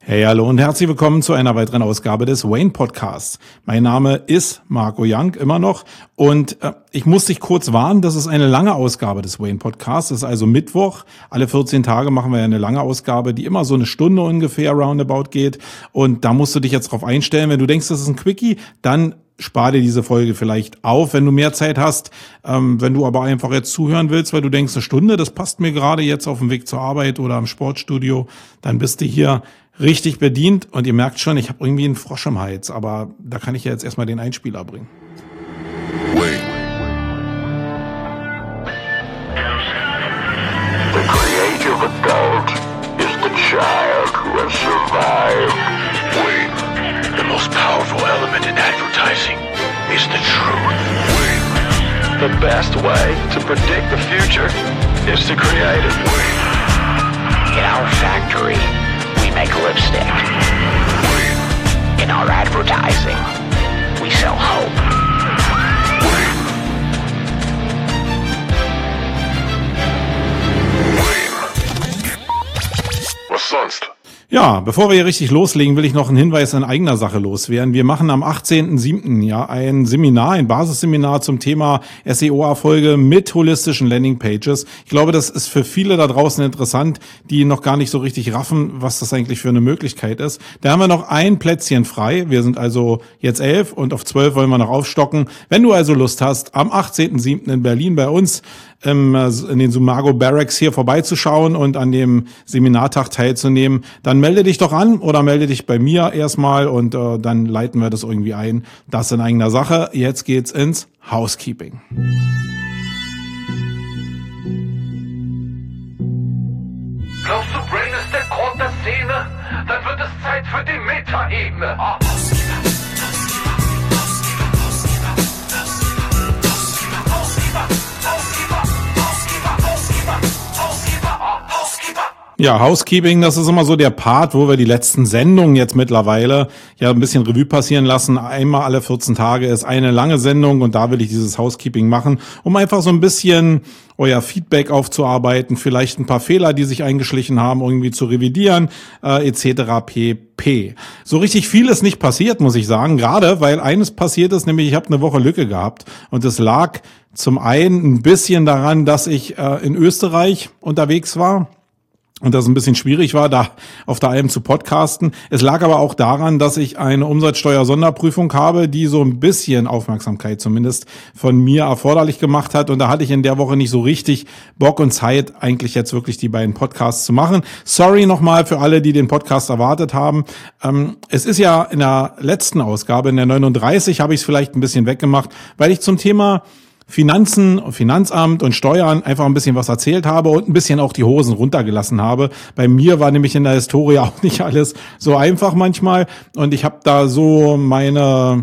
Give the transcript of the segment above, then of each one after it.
Hey, hallo und herzlich willkommen zu einer weiteren Ausgabe des Wayne Podcasts. Mein Name ist Marco Young, immer noch. Und ich muss dich kurz warnen, das ist eine lange Ausgabe des Wayne Podcasts. Es ist also Mittwoch. Alle 14 Tage machen wir ja eine lange Ausgabe, die immer so eine Stunde ungefähr roundabout geht. Und da musst du dich jetzt drauf einstellen. Wenn du denkst, das ist ein Quickie, dann spar dir diese Folge vielleicht auf, wenn du mehr Zeit hast. Wenn du aber einfach jetzt zuhören willst, weil du denkst, eine Stunde, das passt mir gerade jetzt auf dem Weg zur Arbeit oder am Sportstudio, dann bist du hier richtig bedient. Und ihr merkt schon, ich habe irgendwie einen Frosch im Hals, aber da kann ich ja jetzt erstmal den Einspieler bringen. Wait. The creative adult is the child who has survived. Wait. The most powerful element in advertising is the truth. Wait. The best way to predict the future is to create it. Wait. In our factory, we make lipstick. Wait. In our advertising, we sell hope. Wait. Wait. Was sonst? Ja, bevor wir hier richtig loslegen, will ich noch einen Hinweis in eigener Sache loswerden. Wir machen am 18.07. ja ein Seminar, ein Basisseminar zum Thema SEO-Erfolge mit holistischen Landingpages. Ich glaube, das ist für viele da draußen interessant, die noch gar nicht so richtig raffen, was das eigentlich für eine Möglichkeit ist. Da haben wir noch ein Plätzchen frei. Wir sind also jetzt 11 und auf 12 wollen wir noch aufstocken. Wenn du also Lust hast, am 18.07. in Berlin bei uns in den Sumago Barracks hier vorbeizuschauen und an dem Seminartag teilzunehmen, dann melde dich doch an oder melde dich bei mir erstmal und dann leiten wir das irgendwie ein. Das in eigener Sache. Jetzt geht's ins Housekeeping. Glaubst du, Brain ist der Grund der Szene? Dann wird es Zeit für die Meta-Ebene. Ja, Housekeeping, das ist immer so der Part, wo wir die letzten Sendungen jetzt mittlerweile ja ein bisschen Revue passieren lassen. Einmal alle 14 Tage ist eine lange Sendung und da will ich dieses Housekeeping machen, um einfach so ein bisschen euer Feedback aufzuarbeiten, vielleicht ein paar Fehler, die sich eingeschlichen haben, irgendwie zu revidieren, etc. pp. So richtig viel ist nicht passiert, muss ich sagen, gerade weil eines passiert ist, nämlich ich habe eine Woche Lücke gehabt und es lag zum einen ein bisschen daran, dass ich in Österreich unterwegs war. Und das ein bisschen schwierig war, da auf der Alm zu podcasten. Es lag aber auch daran, dass ich eine Umsatzsteuer-Sonderprüfung habe, die so ein bisschen Aufmerksamkeit zumindest von mir erforderlich gemacht hat. Und da hatte ich in der Woche nicht so richtig Bock und Zeit, eigentlich jetzt wirklich die beiden Podcasts zu machen. Sorry nochmal für alle, die den Podcast erwartet haben. Es ist ja in der letzten Ausgabe, in der 39, habe ich es vielleicht ein bisschen weggemacht, weil ich zum Thema Finanzen, Finanzamt und Steuern einfach ein bisschen was erzählt habe und ein bisschen auch die Hosen runtergelassen habe. Bei mir war nämlich in der Historie auch nicht alles so einfach manchmal und ich habe da so mein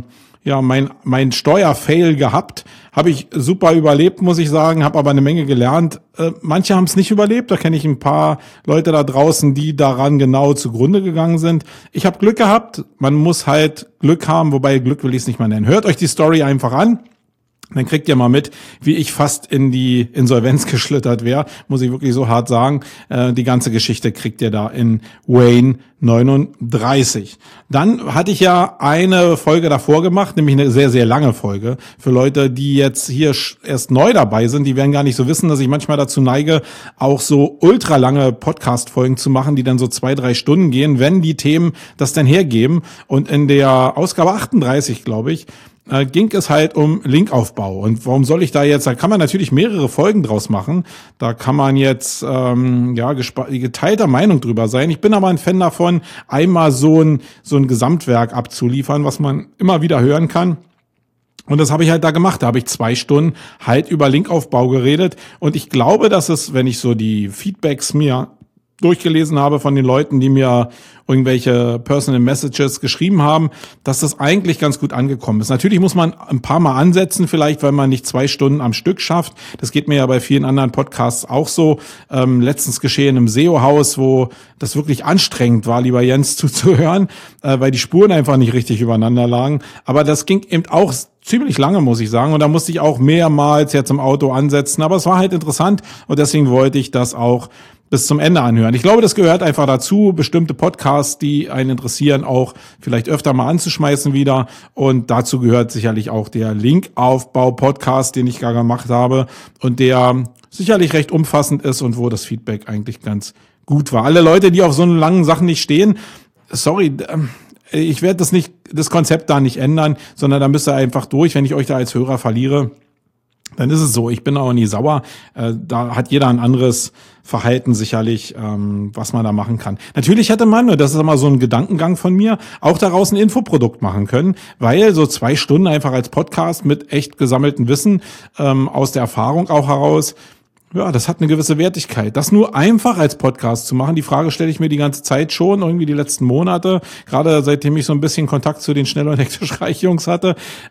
Steuerfail gehabt. Habe ich super überlebt, muss ich sagen, habe aber eine Menge gelernt. Manche haben es nicht überlebt, da kenne ich ein paar Leute da draußen, die daran genau zugrunde gegangen sind. Ich habe Glück gehabt, man muss halt Glück haben, wobei Glück will ich es nicht mal nennen. Hört euch die Story einfach an. Dann kriegt ihr mal mit, wie ich fast in die Insolvenz geschlittert wäre, muss ich wirklich so hart sagen. Die ganze Geschichte kriegt ihr da in Wayne 39. Dann hatte ich ja eine Folge davor gemacht, nämlich eine sehr, sehr lange Folge. Für Leute, die jetzt hier erst neu dabei sind, die werden gar nicht so wissen, dass ich manchmal dazu neige, auch so ultra lange Podcast-Folgen zu machen, die dann so 2-3 Stunden gehen, wenn die Themen das dann hergeben. Und in der Ausgabe 38, glaube ich, ging es halt um Linkaufbau. Und warum soll ich da jetzt, da kann man natürlich mehrere Folgen draus machen. Da kann man jetzt geteilter Meinung drüber sein. Ich bin aber ein Fan davon, einmal so ein Gesamtwerk abzuliefern, was man immer wieder hören kann. Und das habe ich halt da gemacht. Da habe ich 2 Stunden halt über Linkaufbau geredet. Und ich glaube, dass es, wenn ich so die Feedbacks mir durchgelesen habe von den Leuten, die mir irgendwelche Personal Messages geschrieben haben, dass das eigentlich ganz gut angekommen ist. Natürlich muss man ein paar Mal ansetzen, vielleicht, weil man nicht 2 Stunden am Stück schafft. Das geht mir ja bei vielen anderen Podcasts auch so. Letztens geschehen im SEO-Haus, wo das wirklich anstrengend war, lieber Jens, zuzuhören, weil die Spuren einfach nicht richtig übereinander lagen. Aber das ging eben auch ziemlich lange, muss ich sagen. Und da musste ich auch mehrmals jetzt im Auto ansetzen. Aber es war halt interessant und deswegen wollte ich das auch bis zum Ende anhören. Ich glaube, das gehört einfach dazu, bestimmte Podcasts, die einen interessieren, auch vielleicht öfter mal anzuschmeißen wieder. Und dazu gehört sicherlich auch der Linkaufbau-Podcast, den ich gar gemacht habe und der sicherlich recht umfassend ist und wo das Feedback eigentlich ganz gut war. Alle Leute, die auf so langen Sachen nicht stehen, sorry, ich werde das Konzept da nicht ändern, sondern da müsst ihr einfach durch, wenn ich euch da als Hörer verliere. Dann ist es so, ich bin auch nie sauer. Da hat jeder ein anderes Verhalten sicherlich, was man da machen kann. Natürlich hätte man, und das ist immer so ein Gedankengang von mir, auch daraus ein Infoprodukt machen können, weil so 2 Stunden einfach als Podcast mit echt gesammeltem Wissen aus der Erfahrung auch heraus, ja, das hat eine gewisse Wertigkeit. Das nur einfach als Podcast zu machen, die Frage stelle ich mir die ganze Zeit schon, irgendwie die letzten Monate, gerade seitdem ich so ein bisschen Kontakt zu den Schnell- und Hektisch-Reich-Jungs hatte.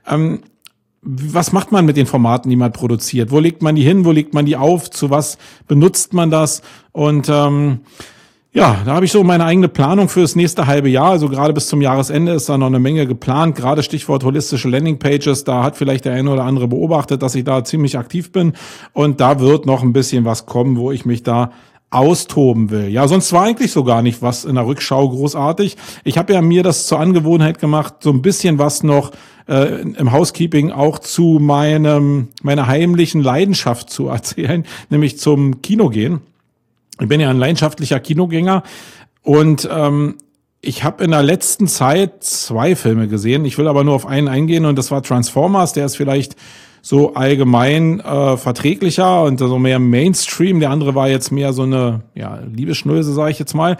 Was macht man mit den Formaten, die man produziert? Wo legt man die hin? Wo legt man die auf? Zu was benutzt man das? Und ja, da habe ich so meine eigene Planung für das nächste halbe Jahr. Also gerade bis zum Jahresende ist da noch eine Menge geplant. Gerade Stichwort holistische Landingpages. Da hat vielleicht der eine oder andere beobachtet, dass ich da ziemlich aktiv bin. Und da wird noch ein bisschen was kommen, wo ich mich da austoben will. Ja, sonst war eigentlich so gar nicht was in der Rückschau großartig. Ich habe ja mir das zur Angewohnheit gemacht, so ein bisschen was noch im Housekeeping auch zu meiner heimlichen Leidenschaft zu erzählen, nämlich zum Kino gehen. Ich bin ja ein leidenschaftlicher Kinogänger und ich habe in der letzten Zeit 2 Filme gesehen. Ich will aber nur auf einen eingehen und das war Transformers. Der ist vielleicht so allgemein verträglicher und so mehr Mainstream. Der andere war jetzt mehr so eine Liebesschnulse, sage ich jetzt mal.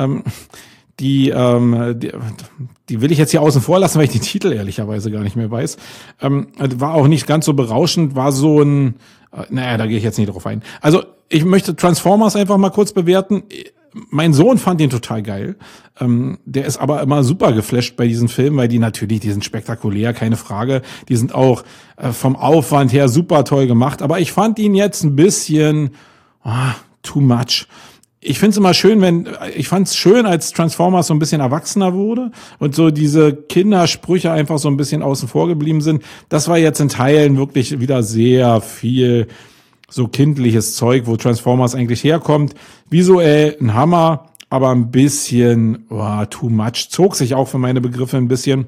Die will ich jetzt hier außen vor lassen, weil ich den Titel ehrlicherweise gar nicht mehr weiß. War auch nicht ganz so berauschend, war so ein, da gehe ich jetzt nicht drauf ein. Also ich möchte Transformers einfach mal kurz bewerten. Mein Sohn fand den total geil. Der ist aber immer super geflasht bei diesen Filmen, weil die sind spektakulär, keine Frage. Die sind auch vom Aufwand her super toll gemacht. Aber ich fand ihn jetzt ein bisschen too much. Ich find's immer schön, ich fand's schön, als Transformers so ein bisschen erwachsener wurde und so diese Kindersprüche einfach so ein bisschen außen vor geblieben sind. Das war jetzt in Teilen wirklich wieder sehr viel so kindliches Zeug, wo Transformers eigentlich herkommt. Visuell ein Hammer, aber ein bisschen too much. Zog sich auch für meine Begriffe ein bisschen.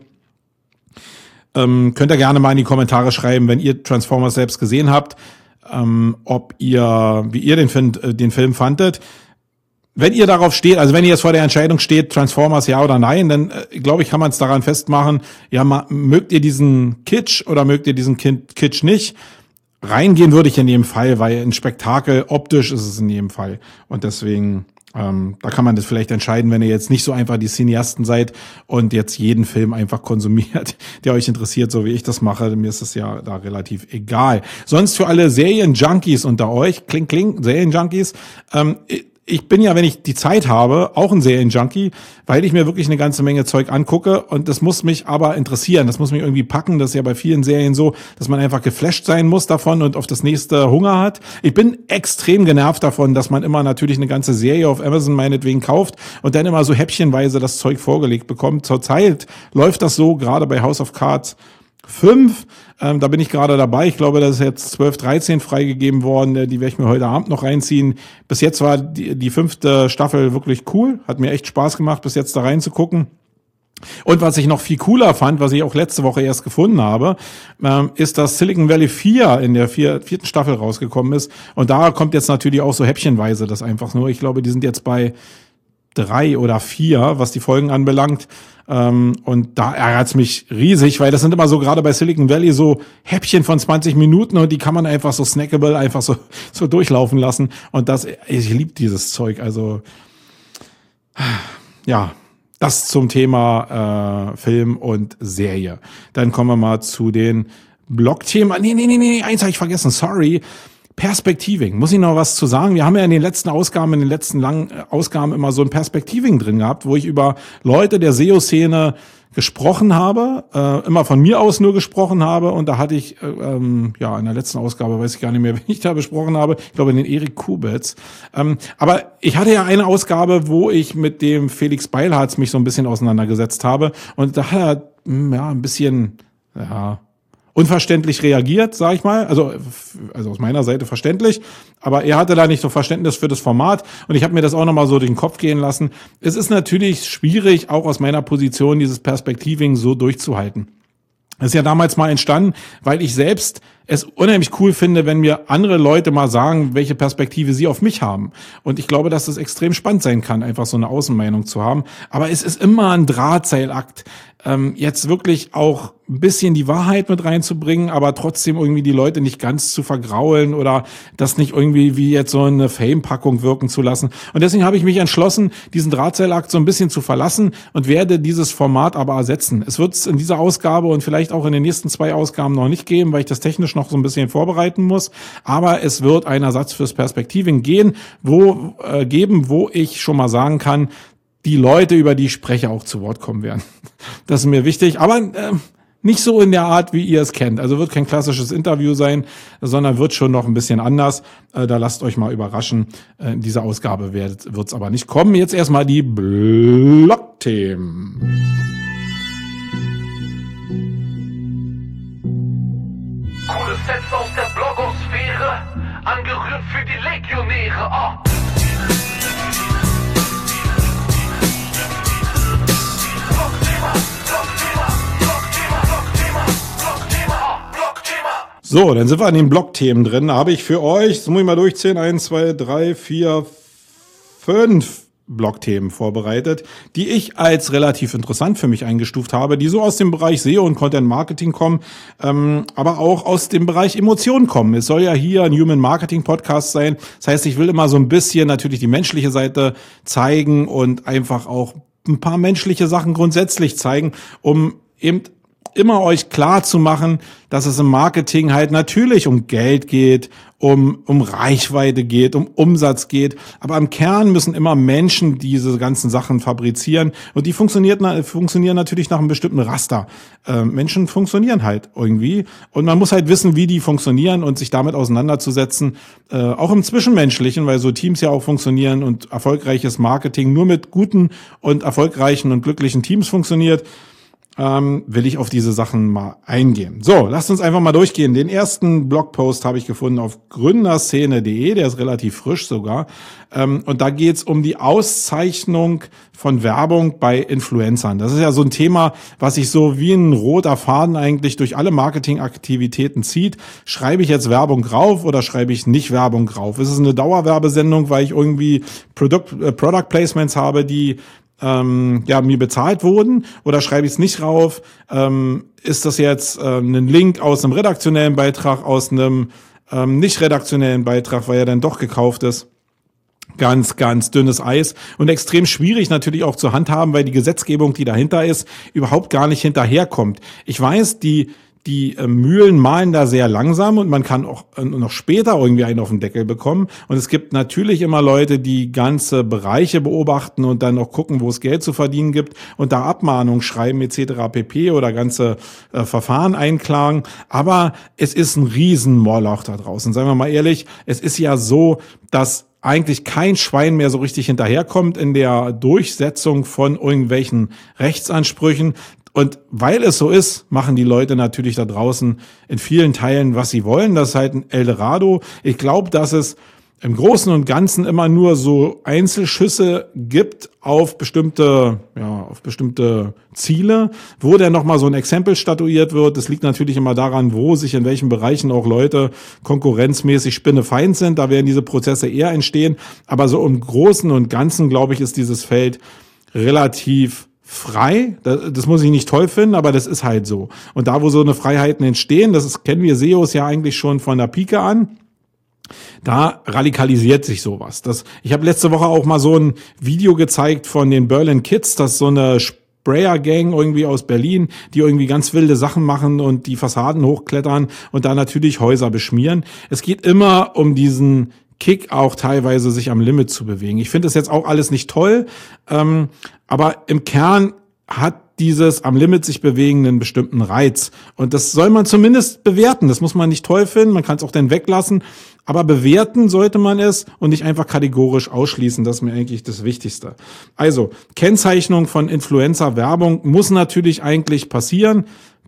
Könnt ihr gerne mal in die Kommentare schreiben, wenn ihr Transformers selbst gesehen habt, wie ihr den Film fandet. Wenn ihr darauf steht, also wenn ihr jetzt vor der Entscheidung steht, Transformers ja oder nein, dann glaube ich, kann man es daran festmachen, ja, mögt ihr diesen Kitsch oder mögt ihr diesen Kitsch nicht? Reingehen würde ich in jedem Fall, weil ein Spektakel, optisch ist es in jedem Fall. Und deswegen, da kann man das vielleicht entscheiden, wenn ihr jetzt nicht so einfach die Cineasten seid und jetzt jeden Film einfach konsumiert, der euch interessiert, so wie ich das mache. Mir ist es ja da relativ egal. Sonst für alle Serien-Junkies unter euch, kling, Serien-Junkies, ich bin ja, wenn ich die Zeit habe, auch ein Serien-Junkie, weil ich mir wirklich eine ganze Menge Zeug angucke und das muss mich aber interessieren, das muss mich irgendwie packen, das ist ja bei vielen Serien so, dass man einfach geflasht sein muss davon und auf das nächste Hunger hat. Ich bin extrem genervt davon, dass man immer natürlich eine ganze Serie auf Amazon meinetwegen kauft und dann immer so häppchenweise das Zeug vorgelegt bekommt. Zurzeit läuft das so, gerade bei House of Cards 5, da bin ich gerade dabei. Ich glaube, das ist jetzt 12, 13 freigegeben worden. Die werde ich mir heute Abend noch reinziehen. Bis jetzt war die 5. Staffel wirklich cool. Hat mir echt Spaß gemacht, bis jetzt da reinzugucken. Und was ich noch viel cooler fand, was ich auch letzte Woche erst gefunden habe, ist, dass Silicon Valley 4 in der 4. Staffel rausgekommen ist. Und da kommt jetzt natürlich auch so häppchenweise das einfach nur. Ich glaube, die sind jetzt bei 3 oder 4, was die Folgen anbelangt. Und da ärgert's mich riesig, weil das sind immer so gerade bei Silicon Valley so Häppchen von 20 Minuten und die kann man einfach so snackable einfach so durchlaufen lassen. Und ich liebe dieses Zeug. Also ja, das zum Thema Film und Serie. Dann kommen wir mal zu den Blog-Themen. Nee, eins habe ich vergessen, sorry. Perspektiving, muss ich noch was zu sagen? Wir haben ja in den letzten langen Ausgaben immer so ein Perspektiving drin gehabt, wo ich über Leute der SEO-Szene gesprochen habe, immer von mir aus nur gesprochen habe und da hatte ich, in der letzten Ausgabe, weiß ich gar nicht mehr, wen ich da besprochen habe, ich glaube den Erik Kubetz, aber ich hatte ja eine Ausgabe, wo ich mit dem Felix Beilharz mich so ein bisschen auseinandergesetzt habe und da hat er, ein bisschen, unverständlich reagiert, sag ich mal. Also aus meiner Seite verständlich. Aber er hatte da nicht so Verständnis für das Format. Und ich habe mir das auch nochmal so durch den Kopf gehen lassen. Es ist natürlich schwierig, auch aus meiner Position dieses Perspektiving so durchzuhalten. Das ist ja damals mal entstanden, weil ich selbst es unheimlich cool finde, wenn mir andere Leute mal sagen, welche Perspektive sie auf mich haben. Und ich glaube, dass das extrem spannend sein kann, einfach so eine Außenmeinung zu haben. Aber es ist immer ein Drahtseilakt, jetzt wirklich auch ein bisschen die Wahrheit mit reinzubringen, aber trotzdem irgendwie die Leute nicht ganz zu vergraulen oder das nicht irgendwie wie jetzt so eine Fame-Packung wirken zu lassen. Und deswegen habe ich mich entschlossen, diesen Drahtseilakt so ein bisschen zu verlassen und werde dieses Format aber ersetzen. Es wird es in dieser Ausgabe und vielleicht auch in den nächsten 2 Ausgaben noch nicht geben, weil ich das technisch noch so ein bisschen vorbereiten muss. Aber es wird einen Ersatz fürs Perspektiving geben, wo ich schon mal sagen kann, die Leute, über die ich spreche, auch zu Wort kommen werden. Das ist mir wichtig, aber nicht so in der Art, wie ihr es kennt. Also wird kein klassisches Interview sein, sondern wird schon noch ein bisschen anders. Da lasst euch mal überraschen. In dieser Ausgabe wird es aber nicht kommen. Jetzt erstmal die Blog-Themen. Coole Sets aus der Blogosphäre, angerührt für die Legionäre. Oh. So, dann sind wir an den Blog-Themen drin. Da habe ich für euch, das muss ich mal durchzählen, 1, 2, 3, 4, 5 Blog-Themen vorbereitet, die ich als relativ interessant für mich eingestuft habe, die so aus dem Bereich SEO und Content Marketing kommen, aber auch aus dem Bereich Emotionen kommen. Es soll ja hier ein Human Marketing Podcast sein. Das heißt, ich will immer so ein bisschen natürlich die menschliche Seite zeigen und einfach auch ein paar menschliche Sachen grundsätzlich zeigen, um eben immer euch klar zu machen, dass es im Marketing halt natürlich um Geld geht, um Reichweite geht, um Umsatz geht. Aber im Kern müssen immer Menschen diese ganzen Sachen fabrizieren. Und die funktionieren natürlich nach einem bestimmten Raster. Menschen funktionieren halt irgendwie. Und man muss halt wissen, wie die funktionieren und sich damit auseinanderzusetzen. Auch im Zwischenmenschlichen, weil so Teams ja auch funktionieren und erfolgreiches Marketing nur mit guten und erfolgreichen und glücklichen Teams funktioniert. Will ich auf diese Sachen mal eingehen. So, lasst uns einfach mal durchgehen. Den ersten Blogpost habe ich gefunden auf gründerszene.de, der ist relativ frisch sogar. Und da geht's um die Auszeichnung von Werbung bei Influencern. Das ist ja so ein Thema, was sich so wie ein roter Faden eigentlich durch alle Marketingaktivitäten zieht. Schreibe ich jetzt Werbung rauf oder schreibe ich nicht Werbung rauf? Ist es eine Dauerwerbesendung, weil ich irgendwie Product Placements habe, die mir bezahlt wurden, oder schreibe ich es nicht rauf? Ist das jetzt ein Link aus einem redaktionellen Beitrag, aus einem nicht redaktionellen Beitrag, weil er dann doch gekauft ist? Ganz, ganz dünnes Eis und extrem schwierig natürlich auch zu handhaben, weil die Gesetzgebung, die dahinter ist, überhaupt gar nicht hinterherkommt. Ich weiß, die Mühlen mahlen da sehr langsam und man kann auch noch später irgendwie einen auf den Deckel bekommen. Und es gibt natürlich immer Leute, die ganze Bereiche beobachten und dann auch gucken, wo es Geld zu verdienen gibt und da Abmahnungen schreiben etc. pp. Oder ganze Verfahren einklagen. Aber es ist ein Riesenmorloch da draußen. Seien wir mal ehrlich, es ist ja so, dass eigentlich kein Schwein mehr so richtig hinterherkommt in der Durchsetzung von irgendwelchen Rechtsansprüchen. Und weil es so ist, machen die Leute natürlich da draußen in vielen Teilen, was sie wollen. Das ist halt ein Eldorado. Ich glaube, dass es im Großen und Ganzen immer nur so Einzelschüsse gibt auf bestimmte Ziele, wo dann nochmal so ein Exempel statuiert wird. Das liegt natürlich immer daran, wo sich in welchen Bereichen auch Leute konkurrenzmäßig spinnefeind sind. Da werden diese Prozesse eher entstehen. Aber so im Großen und Ganzen, glaube ich, ist dieses Feld relativ frei. Das muss ich nicht toll finden, aber das ist halt so. Und da, wo so eine Freiheiten entstehen, kennen wir SEOs ja eigentlich schon von der Pike an, da radikalisiert sich sowas. Ich habe letzte Woche auch mal so ein Video gezeigt von den Berlin Kids, das ist so eine Sprayer-Gang irgendwie aus Berlin, die irgendwie ganz wilde Sachen machen und die Fassaden hochklettern und da natürlich Häuser beschmieren. Es geht immer um diesen Kick, auch teilweise sich am Limit zu bewegen. Ich finde das jetzt auch alles nicht toll, aber im Kern hat dieses am Limit sich bewegen einen bestimmten Reiz. Und das soll man zumindest bewerten. Das muss man nicht toll finden, man kann es auch dann weglassen. Aber bewerten sollte man es und nicht einfach kategorisch ausschließen. Das ist mir eigentlich das Wichtigste. Also, Kennzeichnung von Influencer-Werbung muss natürlich eigentlich passieren.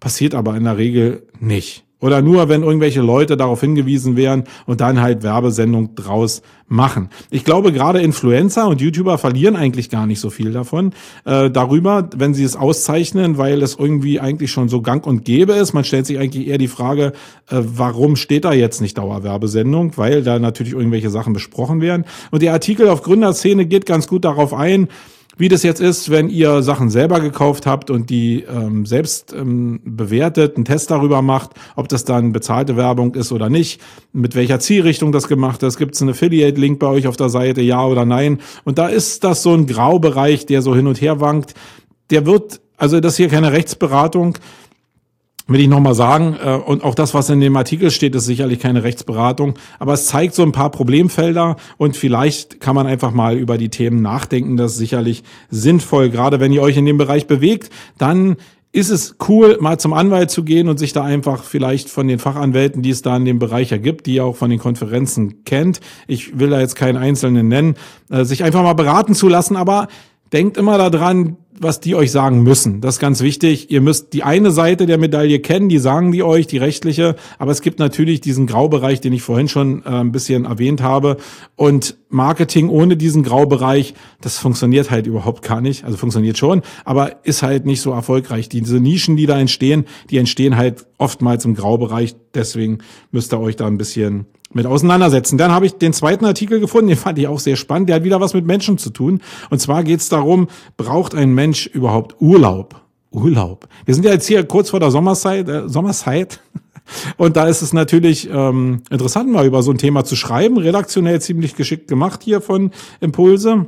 passiert aber in der Regel nicht. Oder nur, wenn irgendwelche Leute darauf hingewiesen werden und dann halt Werbesendung draus machen. Ich glaube, gerade Influencer und YouTuber verlieren eigentlich gar nicht so viel davon, darüber, wenn sie es auszeichnen, weil es irgendwie eigentlich schon so gang und gäbe ist. Man stellt sich eigentlich eher die Frage, warum steht da jetzt nicht Dauerwerbesendung? Weil da natürlich irgendwelche Sachen besprochen werden. Und der Artikel auf Gründerszene geht ganz gut darauf ein, wie das jetzt ist, wenn ihr Sachen selber gekauft habt und die selbst bewertet, einen Test darüber macht, ob das dann bezahlte Werbung ist oder nicht, mit welcher Zielrichtung das gemacht ist, gibt es einen Affiliate-Link bei euch auf der Seite, ja oder nein. Und da ist das so ein Graubereich, der so hin und her wankt. Also das ist hier keine Rechtsberatung, will ich nochmal sagen, und auch das, was in dem Artikel steht, ist sicherlich keine Rechtsberatung, aber es zeigt so ein paar Problemfelder und vielleicht kann man einfach mal über die Themen nachdenken. Das ist sicherlich sinnvoll, gerade wenn ihr euch in dem Bereich bewegt, dann ist es cool, mal zum Anwalt zu gehen und sich da einfach vielleicht von den Fachanwälten, die es da in dem Bereich ja gibt, die ihr auch von den Konferenzen kennt, ich will da jetzt keinen Einzelnen nennen, sich einfach mal beraten zu lassen, aber denkt immer daran, was die euch sagen müssen. Das ist ganz wichtig. Ihr müsst die eine Seite der Medaille kennen, die sagen die euch, die rechtliche. Aber es gibt natürlich diesen Graubereich, den ich vorhin schon ein bisschen erwähnt habe. Und Marketing ohne diesen Graubereich, das funktioniert halt überhaupt gar nicht. Also funktioniert schon, aber ist halt nicht so erfolgreich. Diese Nischen, die da entstehen, die entstehen halt oftmals im Graubereich. Deswegen müsst ihr euch da ein bisschen mit auseinandersetzen. Dann habe ich den zweiten Artikel gefunden, den fand ich auch sehr spannend. Der hat wieder was mit Menschen zu tun. Und zwar geht es darum, braucht ein Mensch überhaupt Urlaub? Urlaub. Wir sind ja jetzt hier kurz vor der Sommerzeit. Und da ist es natürlich interessant, mal über so ein Thema zu schreiben. Redaktionell ziemlich geschickt gemacht hier von Impulse.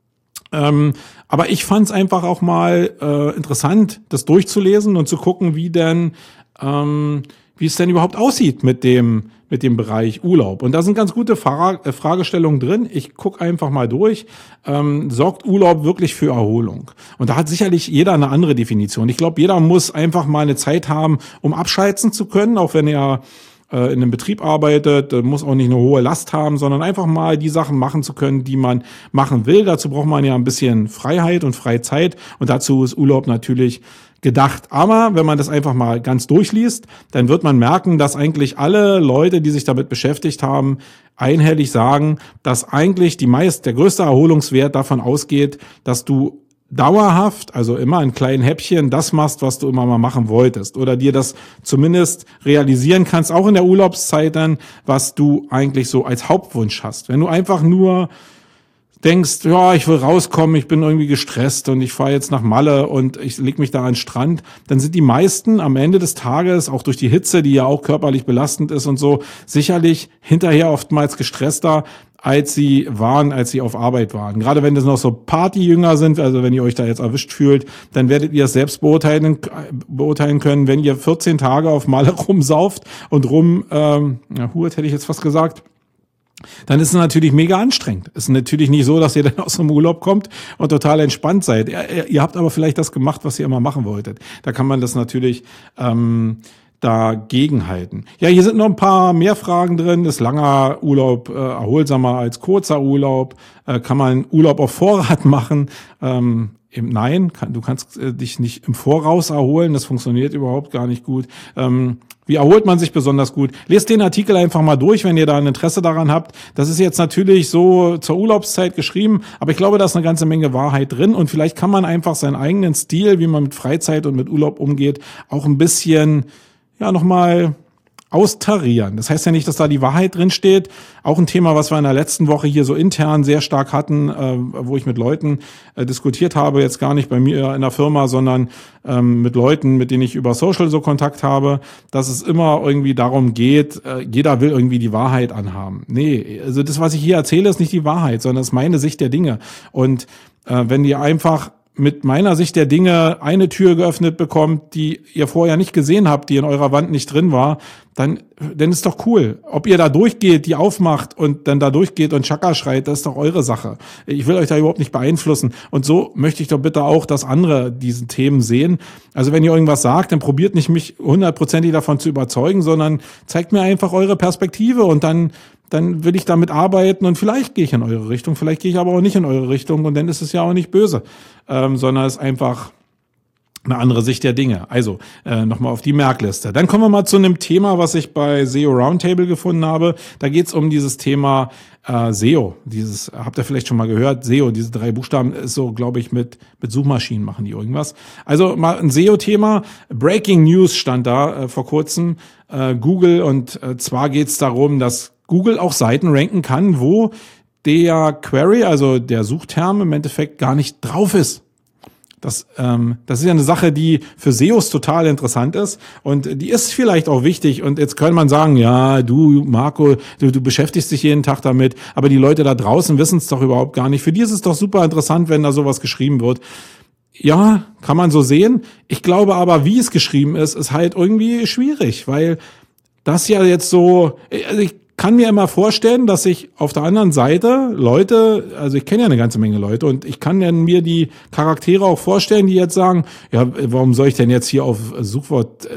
Aber ich fand es einfach auch mal interessant, das durchzulesen und zu gucken, wie es denn überhaupt aussieht mit dem Bereich Urlaub. Und da sind ganz gute Fragestellungen drin. Ich gucke einfach mal durch. Sorgt Urlaub wirklich für Erholung? Und da hat sicherlich jeder eine andere Definition. Ich glaube, jeder muss einfach mal eine Zeit haben, um abschalten zu können, auch wenn er in einem Betrieb arbeitet, muss auch nicht eine hohe Last haben, sondern einfach mal die Sachen machen zu können, die man machen will. Dazu braucht man ja ein bisschen Freiheit und Freizeit und dazu ist Urlaub natürlich gedacht. Aber wenn man das einfach mal ganz durchliest, dann wird man merken, dass eigentlich alle Leute, die sich damit beschäftigt haben, einhellig sagen, dass eigentlich der größte Erholungswert davon ausgeht, dass du dauerhaft, also immer in kleinen Häppchen, das machst, was du immer mal machen wolltest. Oder dir das zumindest realisieren kannst, auch in der Urlaubszeit dann, was du eigentlich so als Hauptwunsch hast. Wenn du einfach nur denkst, ja, ich will rauskommen, ich bin irgendwie gestresst und ich fahre jetzt nach Malle und ich leg mich da an den Strand, dann sind die meisten am Ende des Tages, auch durch die Hitze, die ja auch körperlich belastend ist und so, sicherlich hinterher oftmals gestresster, als sie auf Arbeit waren. Gerade wenn das noch so Partyjünger sind, also wenn ihr euch da jetzt erwischt fühlt, dann werdet ihr es selbst beurteilen können, wenn ihr 14 Tage auf Malle rumsauft und hurt, hätte ich jetzt fast gesagt, dann ist es natürlich mega anstrengend. Es ist natürlich nicht so, dass ihr dann aus dem Urlaub kommt und total entspannt seid. Ihr habt aber vielleicht das gemacht, was ihr immer machen wolltet. Da kann man das natürlich dagegenhalten. Ja, hier sind noch ein paar mehr Fragen drin. Ist langer Urlaub erholsamer als kurzer Urlaub? Kann man Urlaub auf Vorrat machen? Nein, du kannst dich nicht im Voraus erholen. Das funktioniert überhaupt gar nicht gut. Wie erholt man sich besonders gut? Lest den Artikel einfach mal durch, wenn ihr da ein Interesse daran habt. Das ist jetzt natürlich so zur Urlaubszeit geschrieben, aber ich glaube, da ist eine ganze Menge Wahrheit drin und vielleicht kann man einfach seinen eigenen Stil, wie man mit Freizeit und mit Urlaub umgeht, auch ein bisschen, nochmal austarieren. Das heißt ja nicht, dass da die Wahrheit drin steht. Auch ein Thema, was wir in der letzten Woche hier so intern sehr stark hatten, wo ich mit Leuten diskutiert habe, jetzt gar nicht bei mir in der Firma, sondern mit Leuten, mit denen ich über Social so Kontakt habe, dass es immer irgendwie darum geht, jeder will irgendwie die Wahrheit anhaben. Nee, also das, was ich hier erzähle, ist nicht die Wahrheit, sondern es ist meine Sicht der Dinge. Und wenn ihr einfach mit meiner Sicht der Dinge eine Tür geöffnet bekommt, die ihr vorher nicht gesehen habt, die in eurer Wand nicht drin war, dann ist doch cool. Ob ihr da durchgeht, die aufmacht und dann da durchgeht und Chaka schreit, das ist doch eure Sache. Ich will euch da überhaupt nicht beeinflussen. Und so möchte ich doch bitte auch, dass andere diese Themen sehen. Also wenn ihr irgendwas sagt, dann probiert nicht mich 100% davon zu überzeugen, sondern zeigt mir einfach eure Perspektive und dann will ich damit arbeiten und vielleicht gehe ich in eure Richtung, vielleicht gehe ich aber auch nicht in eure Richtung und dann ist es ja auch nicht böse, sondern es ist einfach eine andere Sicht der Dinge. Also nochmal auf die Merkliste. Dann kommen wir mal zu einem Thema, was ich bei SEO Roundtable gefunden habe. Da geht es um dieses Thema SEO. Habt ihr vielleicht schon mal gehört? SEO, diese 3 Buchstaben ist so, glaube ich, mit Suchmaschinen machen die irgendwas. Also mal ein SEO-Thema. Breaking News stand da vor kurzem. Google, und zwar geht es darum, dass Google auch Seiten ranken kann, wo der Query, also der Suchterm im Endeffekt gar nicht drauf ist. Das ist ja eine Sache, die für SEOs total interessant ist, und die ist vielleicht auch wichtig. Und jetzt kann man sagen, ja, du Marco, du beschäftigst dich jeden Tag damit, aber die Leute da draußen wissen es doch überhaupt gar nicht. Für die ist es doch super interessant, wenn da sowas geschrieben wird. Ja, kann man so sehen. Ich glaube aber, wie es geschrieben ist halt irgendwie schwierig, weil das ja jetzt so, also ich kann mir immer vorstellen, dass ich auf der anderen Seite Leute, also ich kenne ja eine ganze Menge Leute, und ich kann dann mir die Charaktere auch vorstellen, die jetzt sagen, ja, warum soll ich denn jetzt hier auf Suchwort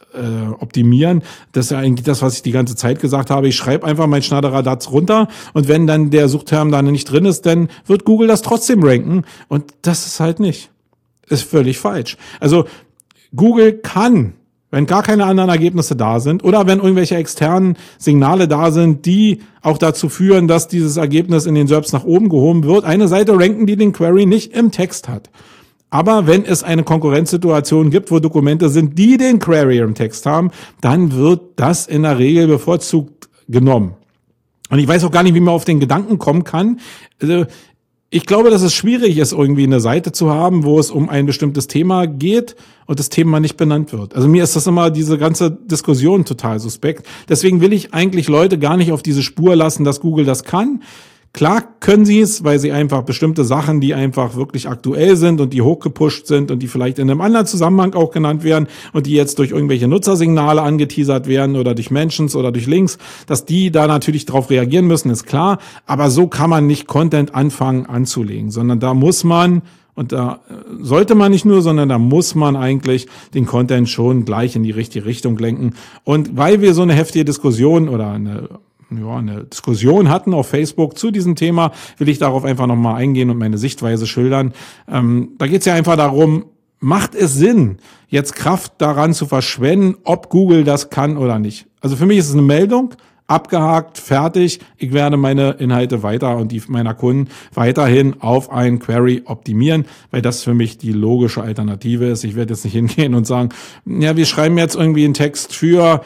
optimieren? Das ist ja eigentlich das, was ich die ganze Zeit gesagt habe. Ich schreibe einfach mein Schnatteradatz runter, und wenn dann der Suchterm da nicht drin ist, dann wird Google das trotzdem ranken, und das ist halt nicht. Ist völlig falsch. Also Google kann, wenn gar keine anderen Ergebnisse da sind oder wenn irgendwelche externen Signale da sind, die auch dazu führen, dass dieses Ergebnis in den SERPs nach oben gehoben wird, eine Seite ranken, die den Query nicht im Text hat. Aber wenn es eine Konkurrenzsituation gibt, wo Dokumente sind, die den Query im Text haben, dann wird das in der Regel bevorzugt genommen. Und ich weiß auch gar nicht, wie man auf den Gedanken kommen kann. Also ich glaube, dass es schwierig ist, irgendwie eine Seite zu haben, wo es um ein bestimmtes Thema geht und das Thema nicht benannt wird. Also mir ist das immer, diese ganze Diskussion, total suspekt. Deswegen will ich eigentlich Leute gar nicht auf diese Spur lassen, dass Google das kann. Klar können sie es, weil sie einfach bestimmte Sachen, die einfach wirklich aktuell sind und die hochgepusht sind und die vielleicht in einem anderen Zusammenhang auch genannt werden und die jetzt durch irgendwelche Nutzersignale angeteasert werden oder durch Mentions oder durch Links, dass die da natürlich drauf reagieren müssen, ist klar. Aber so kann man nicht Content anfangen anzulegen, sondern da muss man, und da sollte man nicht nur, sondern da muss man eigentlich den Content schon gleich in die richtige Richtung lenken. Und weil wir so eine heftige Diskussion oder eine Diskussion hatten auf Facebook zu diesem Thema, will ich darauf einfach nochmal eingehen und meine Sichtweise schildern. Da geht es ja einfach darum, macht es Sinn, jetzt Kraft daran zu verschwenden, ob Google das kann oder nicht? Also für mich ist es eine Meldung, abgehakt, fertig. Ich werde meine Inhalte weiter und die meiner Kunden weiterhin auf einen Query optimieren, weil das für mich die logische Alternative ist. Ich werde jetzt nicht hingehen und sagen, ja, wir schreiben jetzt irgendwie einen Text für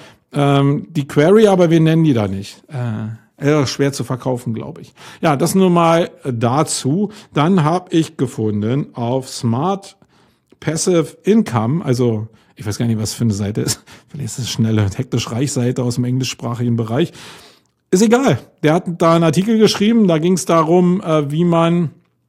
die Query, aber wir nennen die da nicht. Schwer zu verkaufen, glaube ich. Ja, das nur mal dazu. Dann habe ich gefunden auf Smart Passive Income, also ich weiß gar nicht, was für eine Seite ist. Vielleicht ist es schnelle, hektisch reich Seite aus dem englischsprachigen Bereich. Ist egal. Der hat da einen Artikel geschrieben, da ging es darum, wie man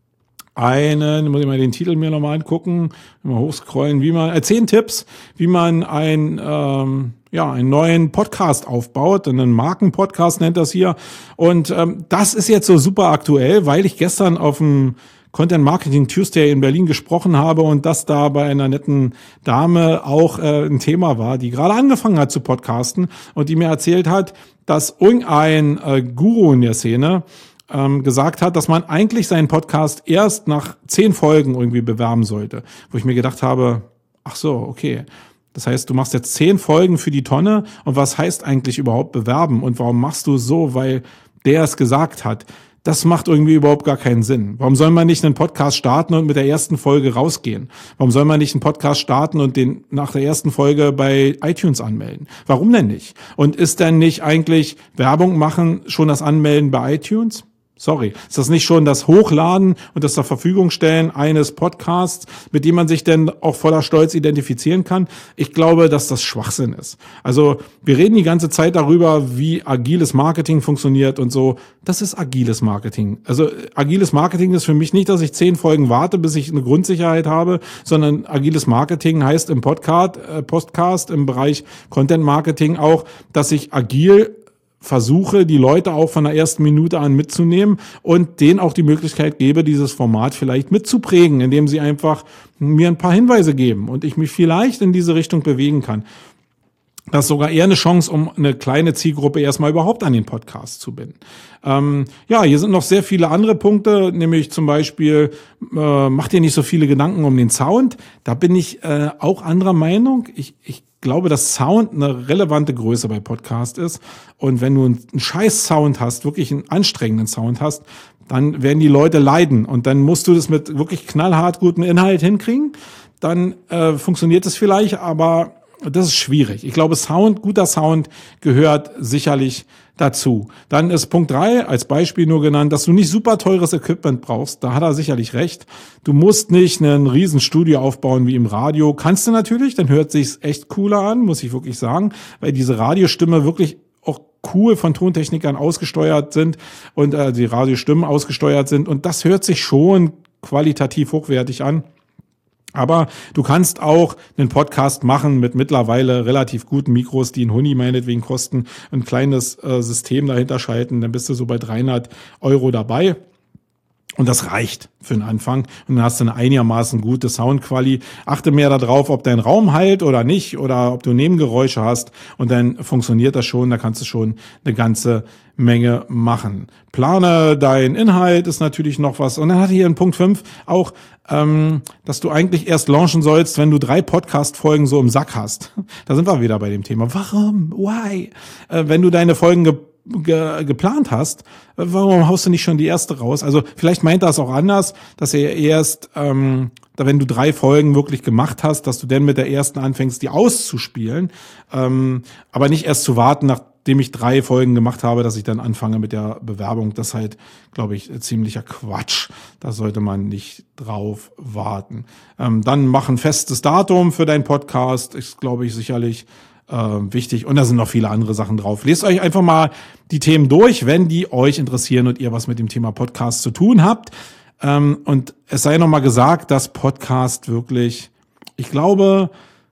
muss ich mal den Titel mir nochmal angucken, mal hochscrollen, 10 Tipps, wie man einen neuen Podcast aufbaut, einen Markenpodcast nennt das hier. Und das ist jetzt so super aktuell, weil ich gestern auf dem Content Marketing Tuesday in Berlin gesprochen habe und das da bei einer netten Dame auch ein Thema war, die gerade angefangen hat zu podcasten und die mir erzählt hat, dass irgendein Guru in der Szene gesagt hat, dass man eigentlich seinen Podcast erst nach 10 Folgen irgendwie bewerben sollte. Wo ich mir gedacht habe, ach so, okay. Das heißt, du machst jetzt 10 Folgen für die Tonne und was heißt eigentlich überhaupt bewerben und warum machst du es so, weil der es gesagt hat? Das macht irgendwie überhaupt gar keinen Sinn. Warum soll man nicht einen Podcast starten und mit der ersten Folge rausgehen? Warum soll man nicht einen Podcast starten und den nach der ersten Folge bei iTunes anmelden? Warum denn nicht? Und ist denn nicht eigentlich Werbung machen schon das Anmelden bei iTunes? Sorry, ist das nicht schon das Hochladen und das zur Verfügung stellen eines Podcasts, mit dem man sich denn auch voller Stolz identifizieren kann? Ich glaube, dass das Schwachsinn ist. Also wir reden die ganze Zeit darüber, wie agiles Marketing funktioniert und so. Das ist agiles Marketing. Also agiles Marketing ist für mich nicht, dass ich 10 Folgen warte, bis ich eine Grundsicherheit habe, sondern agiles Marketing heißt im Podcast, im Bereich Content Marketing auch, dass ich agil versuche, die Leute auch von der ersten Minute an mitzunehmen und denen auch die Möglichkeit gebe, dieses Format vielleicht mitzuprägen, indem sie einfach mir ein paar Hinweise geben und ich mich vielleicht in diese Richtung bewegen kann. Das ist sogar eher eine Chance, um eine kleine Zielgruppe erstmal überhaupt an den Podcast zu binden. Hier sind noch sehr viele andere Punkte, nämlich zum Beispiel, mach dir nicht so viele Gedanken um den Sound. Da bin ich auch anderer Meinung. Ich glaube, dass Sound eine relevante Größe bei Podcast ist. Und wenn du einen scheiß Sound hast, wirklich einen anstrengenden Sound hast, dann werden die Leute leiden. Und dann musst du das mit wirklich knallhart gutem Inhalt hinkriegen. Dann funktioniert es vielleicht, aber das ist schwierig. Ich glaube, guter Sound gehört sicherlich dazu. Dann ist Punkt 3 als Beispiel nur genannt, dass du nicht super teures Equipment brauchst. Da hat er sicherlich recht. Du musst nicht einen riesen Studio aufbauen wie im Radio. Kannst du natürlich, dann hört sich's echt cooler an, muss ich wirklich sagen, weil diese Radiostimme wirklich auch cool von Tontechnikern ausgesteuert sind und die Radiostimmen ausgesteuert sind. Und das hört sich schon qualitativ hochwertig an. Aber du kannst auch einen Podcast machen mit mittlerweile relativ guten Mikros, die einen Huni meinetwegen kosten, ein kleines System dahinter schalten, dann bist du so bei 300 € dabei. Und das reicht für den Anfang. Und dann hast du eine einigermaßen gute Soundquali. Achte mehr darauf, ob dein Raum halt oder nicht oder ob du Nebengeräusche hast. Und dann funktioniert das schon. Da kannst du schon eine ganze Menge machen. Plane dein Inhalt ist natürlich noch was. Und dann hatte hier in Punkt 5 auch, dass du eigentlich erst launchen sollst, wenn du 3 Podcast-Folgen so im Sack hast. Da sind wir wieder bei dem Thema. Warum? Why? Wenn du deine Folgen geplant hast, warum haust du nicht schon die erste raus? Also vielleicht meint er es auch anders, dass er erst, wenn du 3 Folgen wirklich gemacht hast, dass du dann mit der ersten anfängst, die auszuspielen, aber nicht erst zu warten, nachdem ich 3 Folgen gemacht habe, dass ich dann anfange mit der Bewerbung. Das ist halt, glaube ich, ziemlicher Quatsch. Da sollte man nicht drauf warten. Dann mach ein festes Datum für deinen Podcast, ist, glaube ich, sicherlich wichtig. Und da sind noch viele andere Sachen drauf. Lest euch einfach mal die Themen durch, wenn die euch interessieren und ihr was mit dem Thema Podcast zu tun habt. Und es sei nochmal gesagt, dass Podcast wirklich, ich glaube,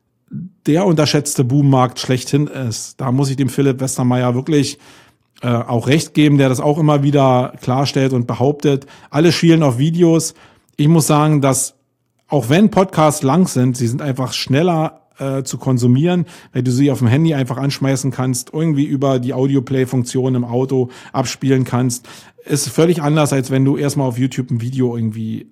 der unterschätzte Boommarkt schlechthin ist. Da muss ich dem Philipp Westermeier wirklich auch recht geben, der das auch immer wieder klarstellt und behauptet. Alle schielen auf Videos. Ich muss sagen, dass auch wenn Podcasts lang sind, sie sind einfach schneller zu konsumieren, weil du sie auf dem Handy einfach anschmeißen kannst, irgendwie über die Audioplay-Funktion im Auto abspielen kannst. Ist völlig anders, als wenn du erstmal auf YouTube ein Video irgendwie